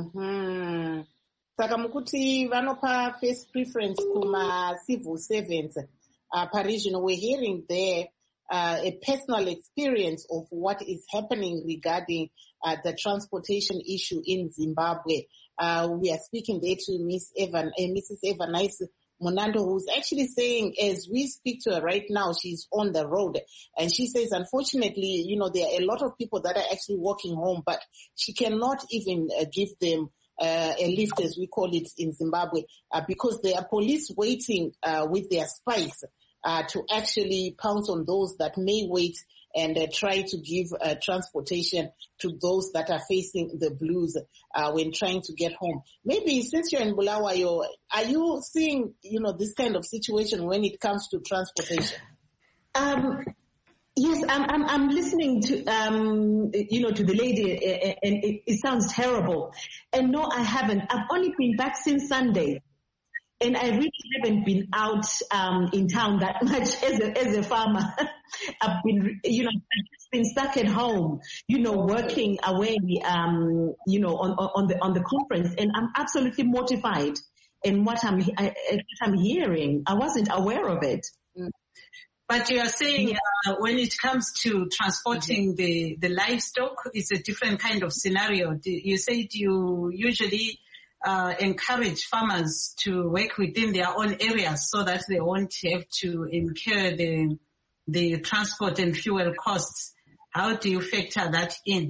Mhm. Saka mukuti vanopa first preference kuma civil servants. Uh, Parisian, we're hearing there uh, a personal experience of what is happening regarding uh, the transportation issue in Zimbabwe. Uh, we are speaking there to Miss Evan, uh, Missus Evernice Munando, who's actually saying, as we speak to her right now, she's on the road, and she says, unfortunately, you know, there are a lot of people that are actually walking home, but she cannot even uh, give them Uh, a lift, as we call it in Zimbabwe, uh, because there are police waiting uh, with their spikes uh, to actually pounce on those that may wait and uh, try to give uh, transportation to those that are facing the blues uh, when trying to get home. Maybe since you're in Bulawayo, are you seeing, you know, this kind of situation when it comes to transportation? Um, Yes, I'm, I'm, I'm listening to, um, you know, to the lady, and it, it sounds terrible. And no, I haven't. I've only been back since Sunday, and I really haven't been out um, in town that much as a, as a farmer. I've been, you know, I've just been stuck at home, you know, working away, um, you know, on, on the on the conference, and I'm absolutely mortified in what I'm I, what I'm hearing. I wasn't aware of it. Mm. But you are saying uh, when it comes to transporting the, the livestock, it's a different kind of scenario. You said you usually uh, encourage farmers to work within their own areas so that they won't have to incur the the transport and fuel costs. How do you factor that in?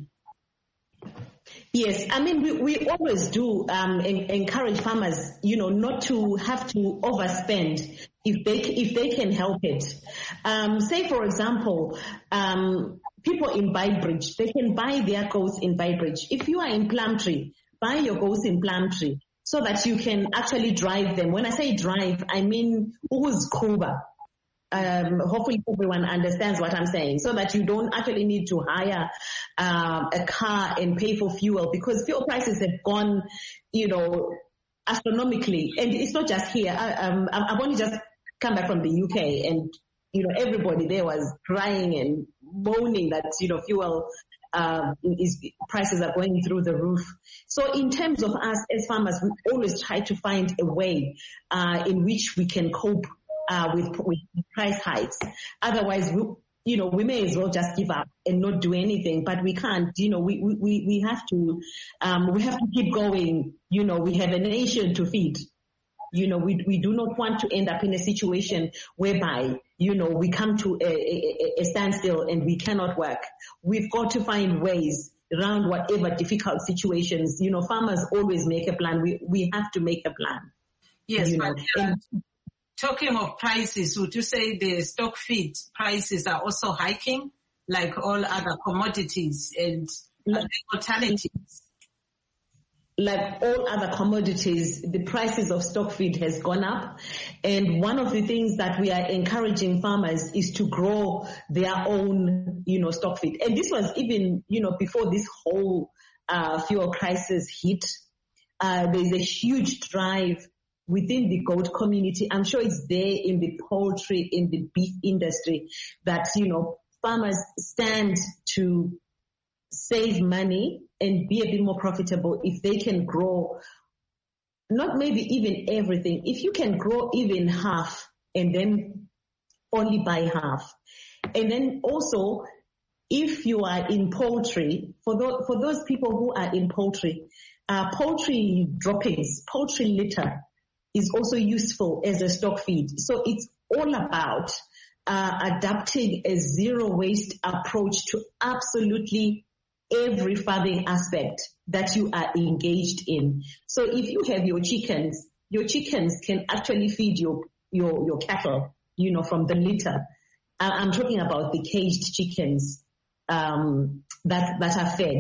Yes, I mean, we, we always do um, en- encourage farmers, you know, not to have to overspend if they if they can help it. Um, say, for example, um, people in Beitbridge, they can buy their goats in Beitbridge. If you are in Plumtree, buy your goats in Plumtree so that you can actually drive them. When I say drive, I mean who's Kuba. Um, hopefully everyone understands what I'm saying, so that you don't actually need to hire um, a car and pay for fuel, because fuel prices have gone, you know, astronomically. And it's not just here. I, um, I've only just come back from the U K, and, you know, everybody there was crying and moaning that, you know, fuel uh, is, prices are going through the roof. So in terms of us as farmers, we always try to find a way uh, in which we can cope Uh, with, with price hikes. Otherwise, we, you know, we may as well just give up and not do anything, but we can't, you know, we, we, we have to, um, we have to keep going. You know, we have a nation to feed. You know, we, we do not want to end up in a situation whereby, you know, we come to a, a, a standstill and we cannot work. We've got to find ways around whatever difficult situations. You know, farmers always make a plan. We, we have to make a plan. Yes, you but know. uh, talking of prices, would you say the stock feed prices are also hiking like all other commodities and uh, alternatives? like all other commodities, the prices of stock feed has gone up. And one of the things that we are encouraging farmers is to grow their own, you know, stock feed. And this was even, you know, before this whole uh, fuel crisis hit. Uh, there's a huge drive within the goat community. I'm sure it's there in the poultry, in the beef industry, that, you know, farmers stand to save money and be a bit more profitable if they can grow, not maybe even everything. If you can grow even half and then only buy half. And then also, if you are in poultry, for those, for those people who are in poultry, uh, poultry droppings, poultry litter is also useful as a stock feed. So it's all about uh, adapting a zero waste approach to absolutely every farming aspect that you are engaged in. So if you have your chickens, your chickens can actually feed your, your, your cattle, you know, from the litter. I'm talking about the caged chickens, um, that, that are fed,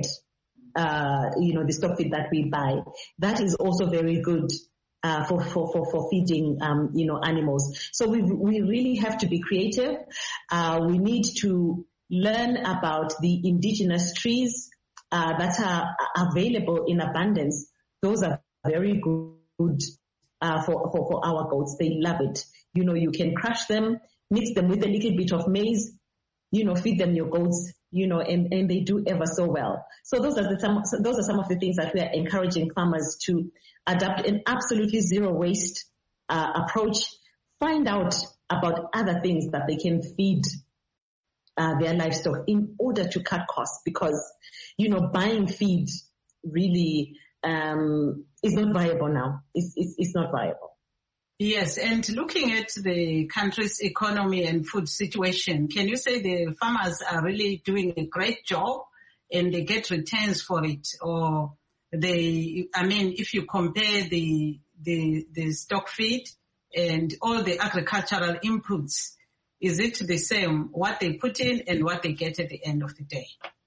uh, you know, the stock feed that we buy. That is also very good, uh, for, for, for, for feeding, um, you know, animals. So we, we really have to be creative. Uh, we need to learn about the indigenous trees uh, that are available in abundance. Those are very good uh, for, for, for our goats. They love it. You know, you can crush them, mix them with a little bit of maize, you know, feed them your goats, you know, and, and they do ever so well. So those are the some, those are some of the things that we are encouraging farmers to adopt an absolutely zero waste uh, approach. Find out about other things that they can feed Uh, their livestock in order to cut costs, because, you know, buying feed really um, is not viable now. It's, it's, it's not viable. Yes, and looking at the country's economy and food situation, can you say the farmers are really doing a great job and they get returns for it? Or they, I mean, if you compare the, the, the stock feed and all the agricultural inputs, is it the same, what they put in and what they get at the end of the day?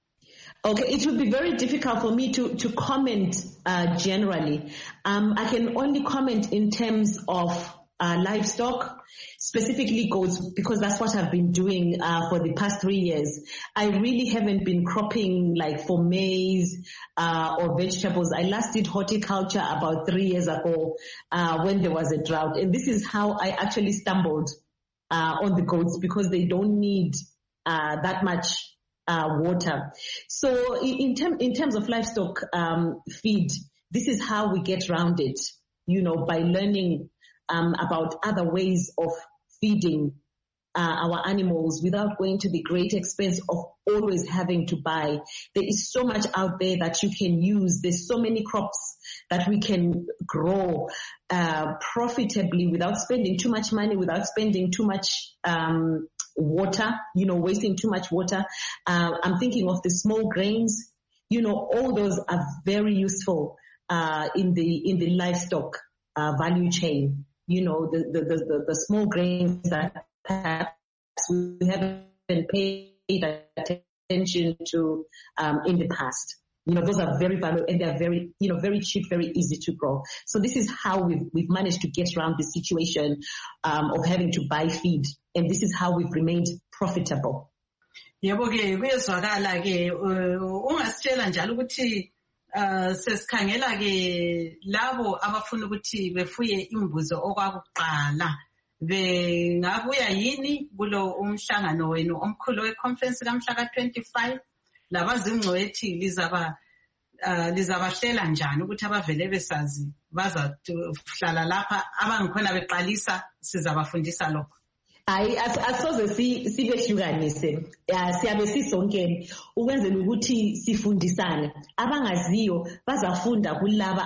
Okay, it would be very difficult for me to, to comment uh, generally. Um, I can only comment in terms of uh, livestock, specifically goats, because that's what I've been doing uh, for the past three years. I really haven't been cropping like for maize uh, or vegetables. I last did horticulture about three years ago uh, when there was a drought. And this is how I actually stumbled Uh, on the goats, because they don't need uh, that much uh, water. So in, in, term, in terms of livestock um, feed, this is how we get around it, you know, by learning um, about other ways of feeding uh, our animals without going to the great expense of always having to buy. There is so much out there that you can use. There's so many crops that we can grow uh, profitably without spending too much money, without spending too much um, water, you know, wasting too much water. Uh, I'm thinking of the small grains. You know, all those are very useful uh, in the in the livestock uh, value chain. You know, the the, the, the small grains that perhaps we haven't paid attention to um, in the past. You know, those are very valuable and they're very, you know, very cheap, very easy to grow. So this is how we've, we've managed to get around the situation um, of having to buy feed. And this is how we've remained profitable. Yebo ke kuyezwakala ke ungasitshela njalo ukuthi uh sesikhangela ke labo abafuna ukuthi befuye imbuzi okwakuqala bengabuya yini kulo umhlangano wenu omkhulu weconference kamhla ka twenty-five labazingcwethi lizaba uh, lizabahlela njani ukuthi abavele besazi bazahlala lapha abangikhona beqalisa sizabafundisa lokho. Hayi asoze sibehlukanise siyabe sisonke ukwenzela ukuthi sifundisane abangaziyo bazafunda kulaba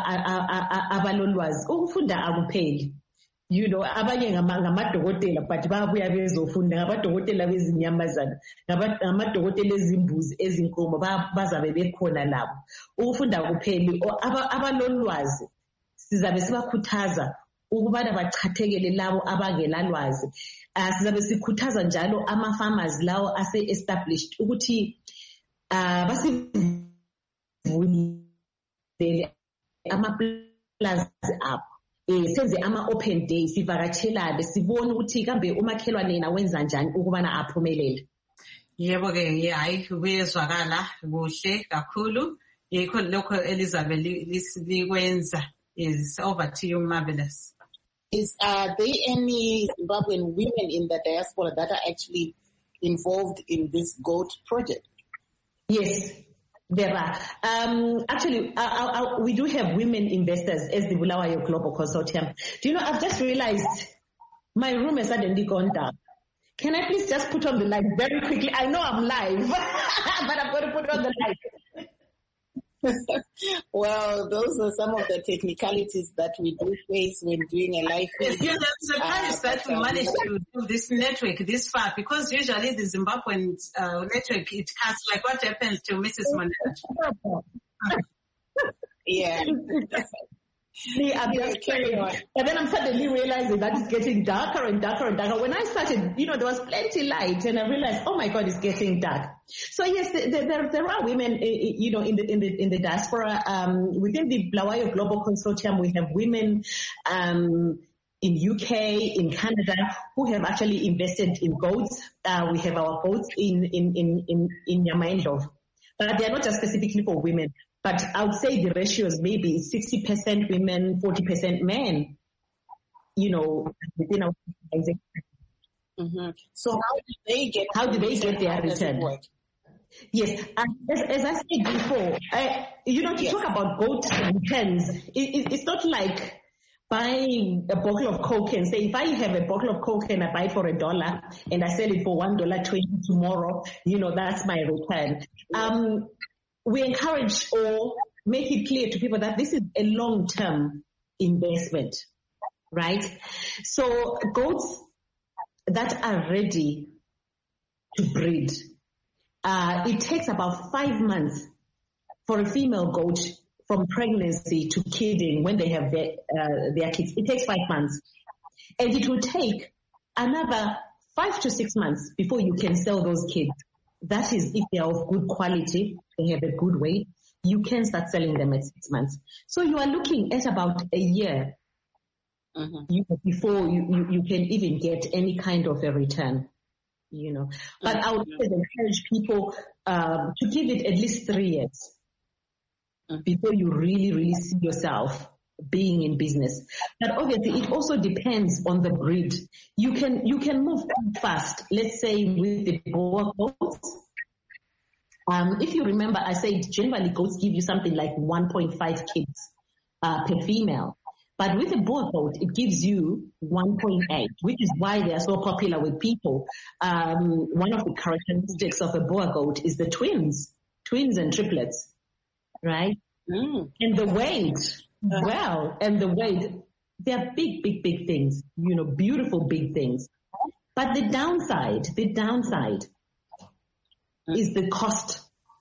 abalolwazi. Ukufunda akupheli, you know, abanye ngamadokotela but babuya bezofunda ngabadokotela bezinyamazana, ngamadokotela ezimbuzi ezinkomo bazabe bekhona labo. Ukufunda akupheli, abalolwazi sizabe sibakhuthaza ukubana bachathekele labo abangelalwazi. Uh, sizabe sikhuthaza njalo ama-farmers lawo ase-established ukuthi uh, basivulele ama-plaza up. Eh senze ama-open days sivakathelane sibone ukuthi kambe umakhelwane yena wenza njani ukubana aphumelele. Yebo ke hayi kuyezwakala kuhle kakhulu yikho lokho Elizabeth likwenza. Is over to you, Marvelous. Is are there any Zimbabwean women in the diaspora that are actually involved in this GOAT project? Yes, there are. Um, actually, I, I, we do have women investors as the Bulawayo Global Consortium. Do you know, I've just realized my room has suddenly gone down. Can I please just put on the light very quickly? I know I'm live, but I'm going to put on the light. Well, those are some of the technicalities that we do face when doing a live feed. Yes, I'm surprised uh, that we managed to do this network this far, because usually the Zimbabwean uh, network, it cuts like what happens to Missus Mandela. Yeah. Me, I'm just carrying on. And then I'm suddenly realizing that it's getting darker and darker and darker. When I started, you know, there was plenty light, and I realized, oh my God, it's getting dark. So yes, there there, there are women, you know, in the in the in the diaspora. Um, within the Bulawayo Global Consortium, we have women um, in U K, in Canada, who have actually invested in goats. Uh, we have our goats in in in in in Yamaindlov, but they are not just specifically for women. But I would say the ratios maybe sixty percent women, forty percent men, you know, within our organization. Mm-hmm. So how do they get, how do they get their return? Yes, and as, as I said before, I, you know, to yes. talk about GOAT returns, it, it, it's not like buying a bottle of Coke and say, if I have a bottle of Coke and I buy it for a dollar and I sell it for one dollar twenty tomorrow, you know, that's my return. Um, We encourage or make it clear to people that this is a long-term investment, right? So goats that are ready to breed, uh, it takes about five months for a female goat from pregnancy to kidding when they have their, uh, their kids. It takes five months. And it will take another five to six months before you can sell those kids. That is if they are of good quality, they have a good weight, you can start selling them at six months. So you are looking at about a year mm-hmm. you, before you, you, you can even get any kind of a return, you know. But mm-hmm. I would always encourage people um, to give it at least three years mm-hmm. before you really, really see yourself being in business. But obviously it also depends on the breed. You can you can move fast. Let's say with the Boer goats. Um, if you remember, I said generally goats give you something like one point five kids uh, per female. But with a Boer goat, it gives you one point eight, which is why they are so popular with people. Um, one of the characteristics of a Boer goat is the twins, twins and triplets, right? Mm. And the weight. Well, and the weight, they're big, big, big things, you know, beautiful big things. But the downside, the downside is the cost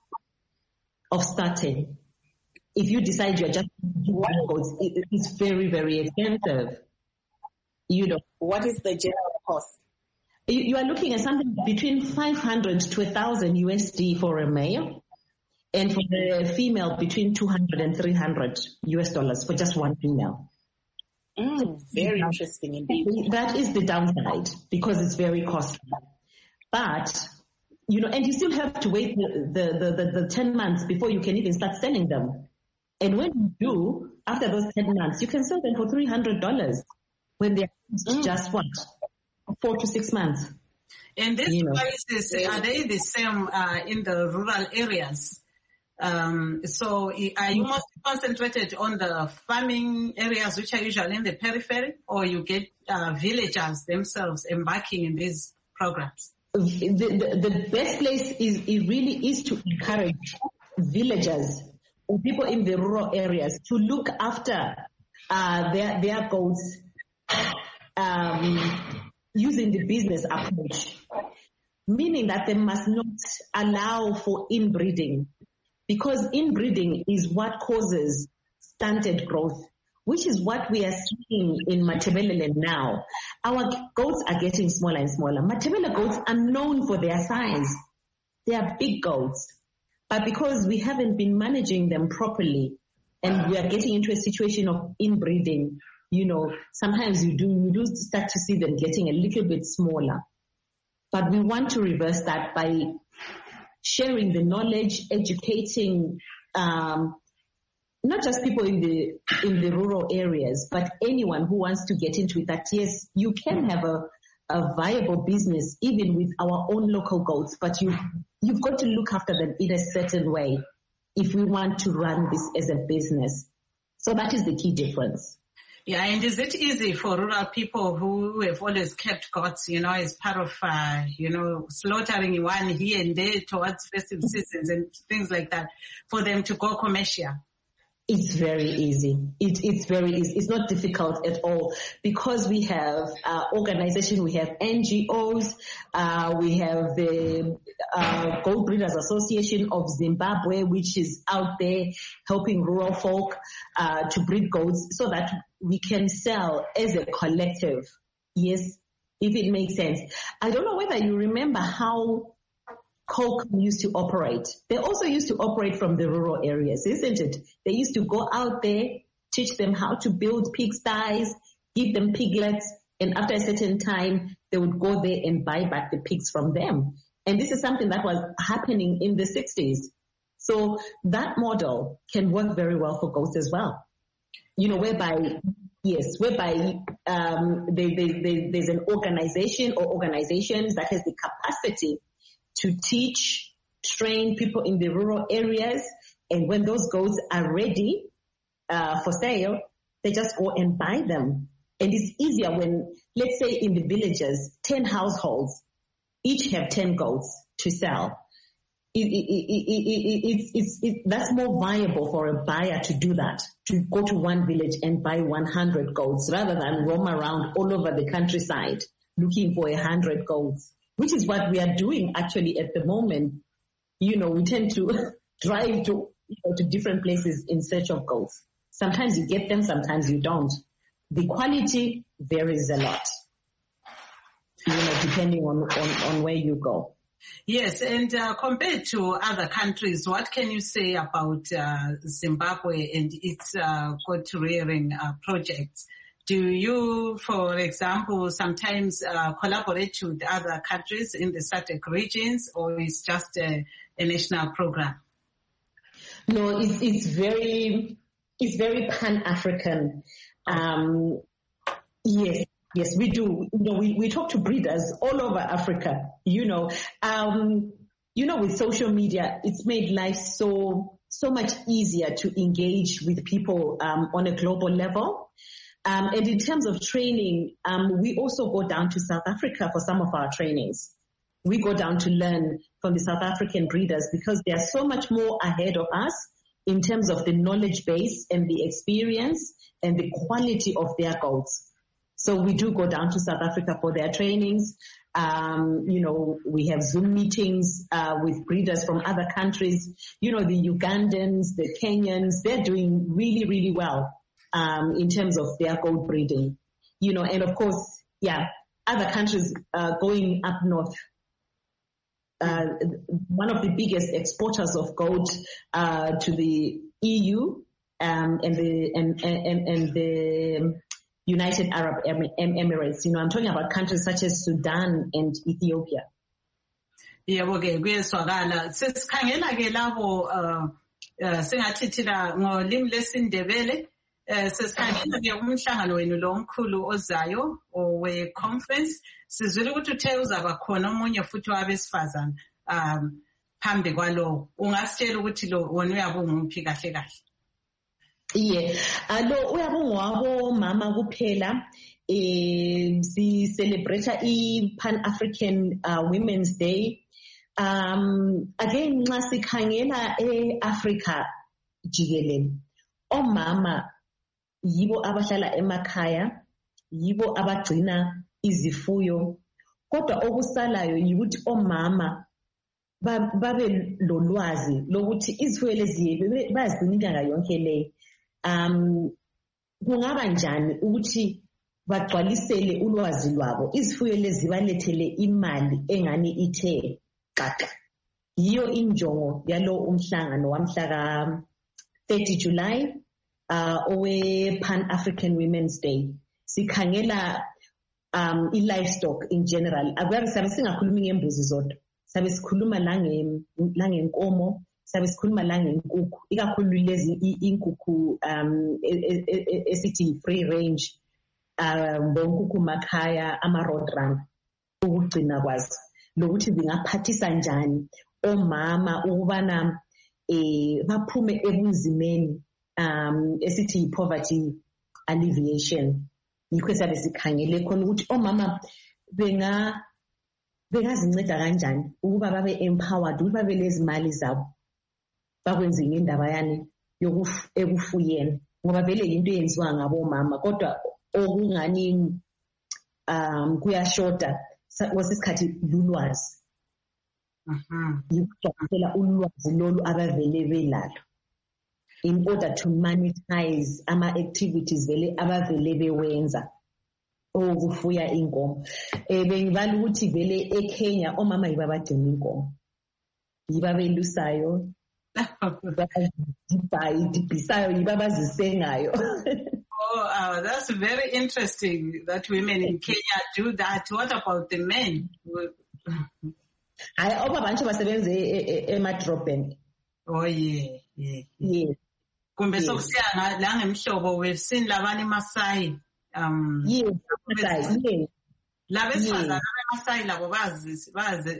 of starting. If you decide you're just doing goats, it, it's very, very expensive. You know, what is the general cost? You, you are looking at something between five hundred to one thousand U S D for a male. And for the female, between two hundred and three hundred U S dollars for just one female. Mm, very interesting indeed. That is the downside because it's very costly. But, you know, and you still have to wait the, the, the, the ten months before you can even start selling them. And when you do, after those ten months, you can sell them for three hundred dollars when they're mm. just what? Four to six months. And these you know. prices, are they the same uh, in the rural areas? Um, so are you most concentrated on the farming areas, which are usually in the periphery, or you get uh, villagers themselves embarking in these programs? The, the, the best place is it really is to encourage villagers or people in the rural areas to look after uh, their their goats um, using the business approach, meaning that they must not allow for inbreeding. Because inbreeding is what causes stunted growth, which is what we are seeing in Matabeleland now. Our goats are getting smaller and smaller. Matabele goats are known for their size. They are big goats. But because we haven't been managing them properly and we are getting into a situation of inbreeding. You know, sometimes you do, you do start to see them getting a little bit smaller. But we want to reverse that by sharing the knowledge, educating, um, not just people in the in the rural areas, but anyone who wants to get into it, that yes, you can have a, a viable business even with our own local goats, but you, you've got to look after them in a certain way if we want to run this as a business. So that is the key difference. Yeah, and is it easy for rural people who have always kept goats, you know, as part of, uh, you know, slaughtering one here and there towards festive seasons and things like that, for them to go commercial? It's very easy. It, it's very easy. It's not difficult at all because we have uh, organizations, we have N G Os, uh, we have the uh, Goat Breeders Association of Zimbabwe, which is out there helping rural folk uh, to breed goats so that we can sell as a collective. Yes, if it makes sense. I don't know whether you remember how Coke used to operate. They also used to operate from the rural areas, isn't it? They used to go out there, teach them how to build pigsties, give them piglets, and after a certain time, they would go there and buy back the pigs from them. And this is something that was happening in the sixties. So that model can work very well for goats as well. You know, whereby, yes, whereby um, they, they, they, there's an organization or organizations that has the capacity to teach, train people in the rural areas, and when those goats are ready uh, for sale, they just go and buy them. And it's easier when, let's say in the villages, ten households, each have ten goats to sell. It, it, it, it, it, it, it's, it, that's more viable for a buyer to do that, to go to one village and buy one hundred goats rather than roam around all over the countryside looking for one hundred goats. Which is what we are doing actually at the moment. You know, we tend to drive to, you know, to different places in search of goats. Sometimes you get them, sometimes you don't. The quality varies a lot, you know, depending on, on, on where you go. Yes, and uh, compared to other countries, what can you say about uh, Zimbabwe and its uh, goat rearing uh, projects? Do you, for example, sometimes uh, collaborate with other countries in the S A D C regions, or is just a, a national program? No, it's, it's very, it's very Pan-African. Um, yes, yes, we do. You know, we, we talk to breeders all over Africa. You know, um, you know, with social media, it's made life so so much easier to engage with people um, on a global level. Um, and in terms of training, um, we also go down to South Africa for some of our trainings. We go down to learn from the South African breeders because they are so much more ahead of us in terms of the knowledge base and the experience and the quality of their goats. So we do go down to South Africa for their trainings. Um, you know, we have Zoom meetings uh, with breeders from other countries. You know, the Ugandans, the Kenyans, they're doing really, really well. Um, in terms of their goat breeding, you know, and of course, yeah, other countries uh, going up north. Uh, one of the biggest exporters of goat uh, to the E U um, and the and, and and the United Arab Emirates. You know, I'm talking about countries such as Sudan and Ethiopia. Yebo ke kuyeswakala sesikhangela ke labo sengathi thina ngolimi lesindebele. Uh, sesikhangela ke umhlangano wenu lo omkhulu ozayo owe conference sizwile ukuthi uthe uzaba khona omunye futhi wabesifazana um phambi kwalo ungasitshela ukuthi lo wona uyabunga umphi kahle kahle. Yeah, alo uyabunga wabo mama kuphela. Eh si celebrate i Pan African uh, Women's Day. Um again nxa sikhangela eAfrica jikelele omama yibo abahlala emakhaya, yibo abagcina izifuyo, kodwa okusalayo yikuthi omama babe lolwazi lokuthi izifuyo lezi bayazigcina inyanga yonke le. Um kungaba njani ukuthi bagcwalisele ulwazi lwabo izifuyo lezi balethele imali engani ithe qaqa. Yiyo injongo yalo umhlangano wamhla ka thirty July uh, owe Pan-African Women's Day. Sikhangela um i-livestock in general. Akuyabe sabe singakhulumi ngembuzi zodwa. Sabe sikhuluma lange langenkomo, sabe sikhuluma langenkukhu. Ikakhulu lezi inkukhu um esithi free range, um bonkukhu makhaya, ama-rodrun, ukugcina kwazo. Lokuthi zingaphathisa njani omama ukubana eh baphume ebunzimeni um esithi poverty alleviation. Yikho sabe sikhangele khona ukuthi omama benga bengazinceda kanjani ukuba babe empowered, ukuthi babe lezimali zabo bakwenze indaba yani yokufuyena, ngoba vele into eyenziwa ngabo mama kodwa okungani um kuyashota kwesisikhathi lulwazi. Mhm. Yikujabulela ulwazi lolu abavele belalo in order to monetize ama activities vele abavele bewenza okufuya inkomo. Eh bengibala ukuthi vele eKenya omama yibabagcina inkomo, yibabelusayo, yibayidibisayo, yibabazisengayo. Oh, uh, that's very interesting that women in Kenya do that. What about the men? Hayi obaba nje basebenze emadrobheni. Oh yeah, yeah. Yes. Kumbe sokusiyana la ngemhlobo we've seen labani Masai. Um Yes, Masai. Yes. Labesifazana bemaSai labo bazi bazi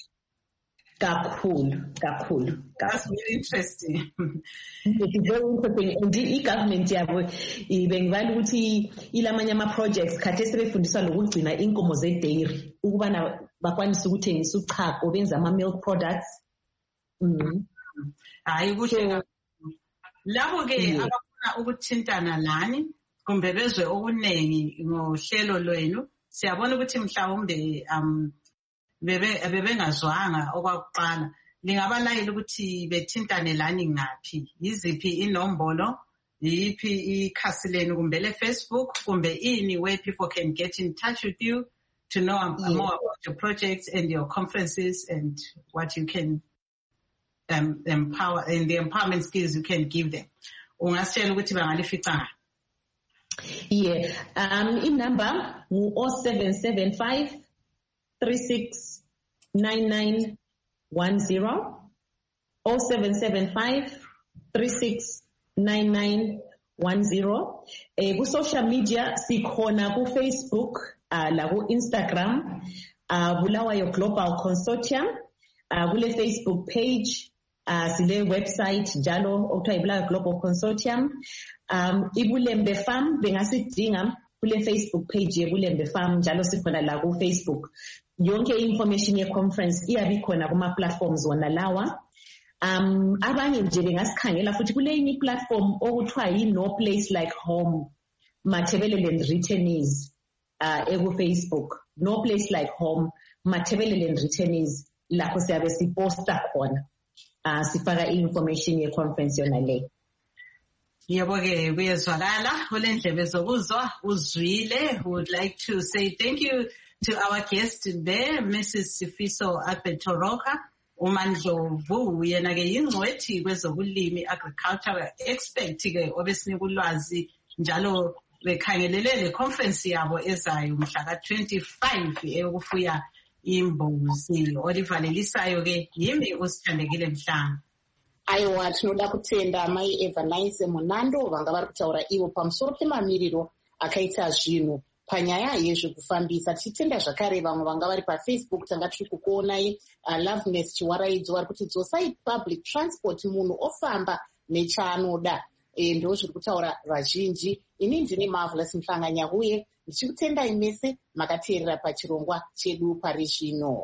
kakhulu kakhulu. That's very interesting. It's very interesting. And the government yabo ibengibala ukuthi ilamanye ama projects khathesi befundiswa lokugcina inkomo ze dairy ukubana bakwanisa ukuthengisa uchago benza ama milk products. Mhm. Hayi kuhle. Labo ke abafuna ukuthintana lani kumbe bezwe okunengi ngohlelo lwenu, siyabona ukuthi mhlawumbe um bebe bebengazwanga okwakuqala, lingabalayela ukuthi bethintane lani ngaphi, yiziphi inombolo, yiphi ikhasi lenu kumbe le Facebook kumbe ini where people can get in touch with you to know yeah. more about your projects and your conferences and what you can um, empower and the empowerment skills you can give them. Ungasitshela ukuthi bangalifica. Yeah, um in number zero seven seven five three six nine nine one zero zero seven seven five three six nine nine one zero. Eh ku social media sikhona ku Facebook, uh, la ku Instagram, uh, Bulawayo Global Consortium, uh, kule Facebook page, uh, sile website njalo okuthiwa Bulawayo Global Consortium. Um ibulembe farm bengasidinga kule Facebook page yebulembe farm njalo sikhona la ku Facebook. Yonke information ye conference iyabi khona kuma platforms wona lawa. Um abanye nje bengasikhangela futhi kule inye platform okuthiwa yi No Place Like Home, Mathebelele Returnees, uh eku Facebook. No Place Like Home, Mathebelele Returnees, lapho siyabe siposta khona uh sifaka information ye conference yona le. Yebo ke kuyezwakala olendlebe zokuzwa uzwile. Would like to say thank you to our guest there, Missus Sifiso Apetoroka uMandlovu. Yena ke yingcwethi kwezobulimi, agricultural expert ke obesinika ulwazi njalo bekhangelele le conference yabo ezayo mhla ka twenty-five eyokufuya imbuzi. Olivalelisayo ke yimi usithandekile Mhlanga. Aiwa, tinoda kutenda Mai Evanice Munando vanga vari kutaura ivo pamusoro pemamiriro akaita zvinhu panyaya yezvekufambisa. Tichitenda zvakare vamwe vanga vari paFacebook tanga tiri kukuonai, uh, Loveness Chiwaraidzo vari kuti dzosai public transport, munhu ofamba nechaanoda. E, ndo zviri kutaura vazhinji. Ini ndine Marvelous Mhlanga uye ndichikutendai mese makateerera pachirongwa chedu pari zvino.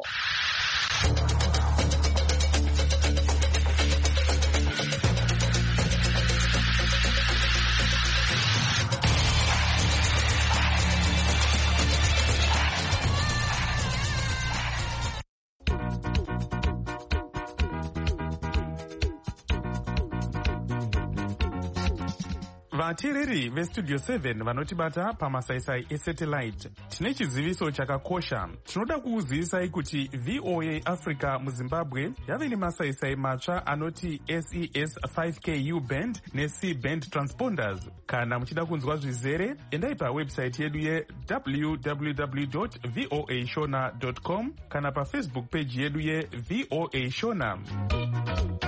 vateereri vestudio seven vanotibata pamasaisai esatellite, tine chiziviso chakakosha. Tinoda kukuzivisai kuti V O A Africa muZimbabwe yave nemasaisai matsva anoti S E S five K U band ne-C band transponders. Kana muchida kunzwa zvizere, endai pawebsite yedu ye w w w dot voa shona dot com kana pafacebook page yedu ye V O A Shona.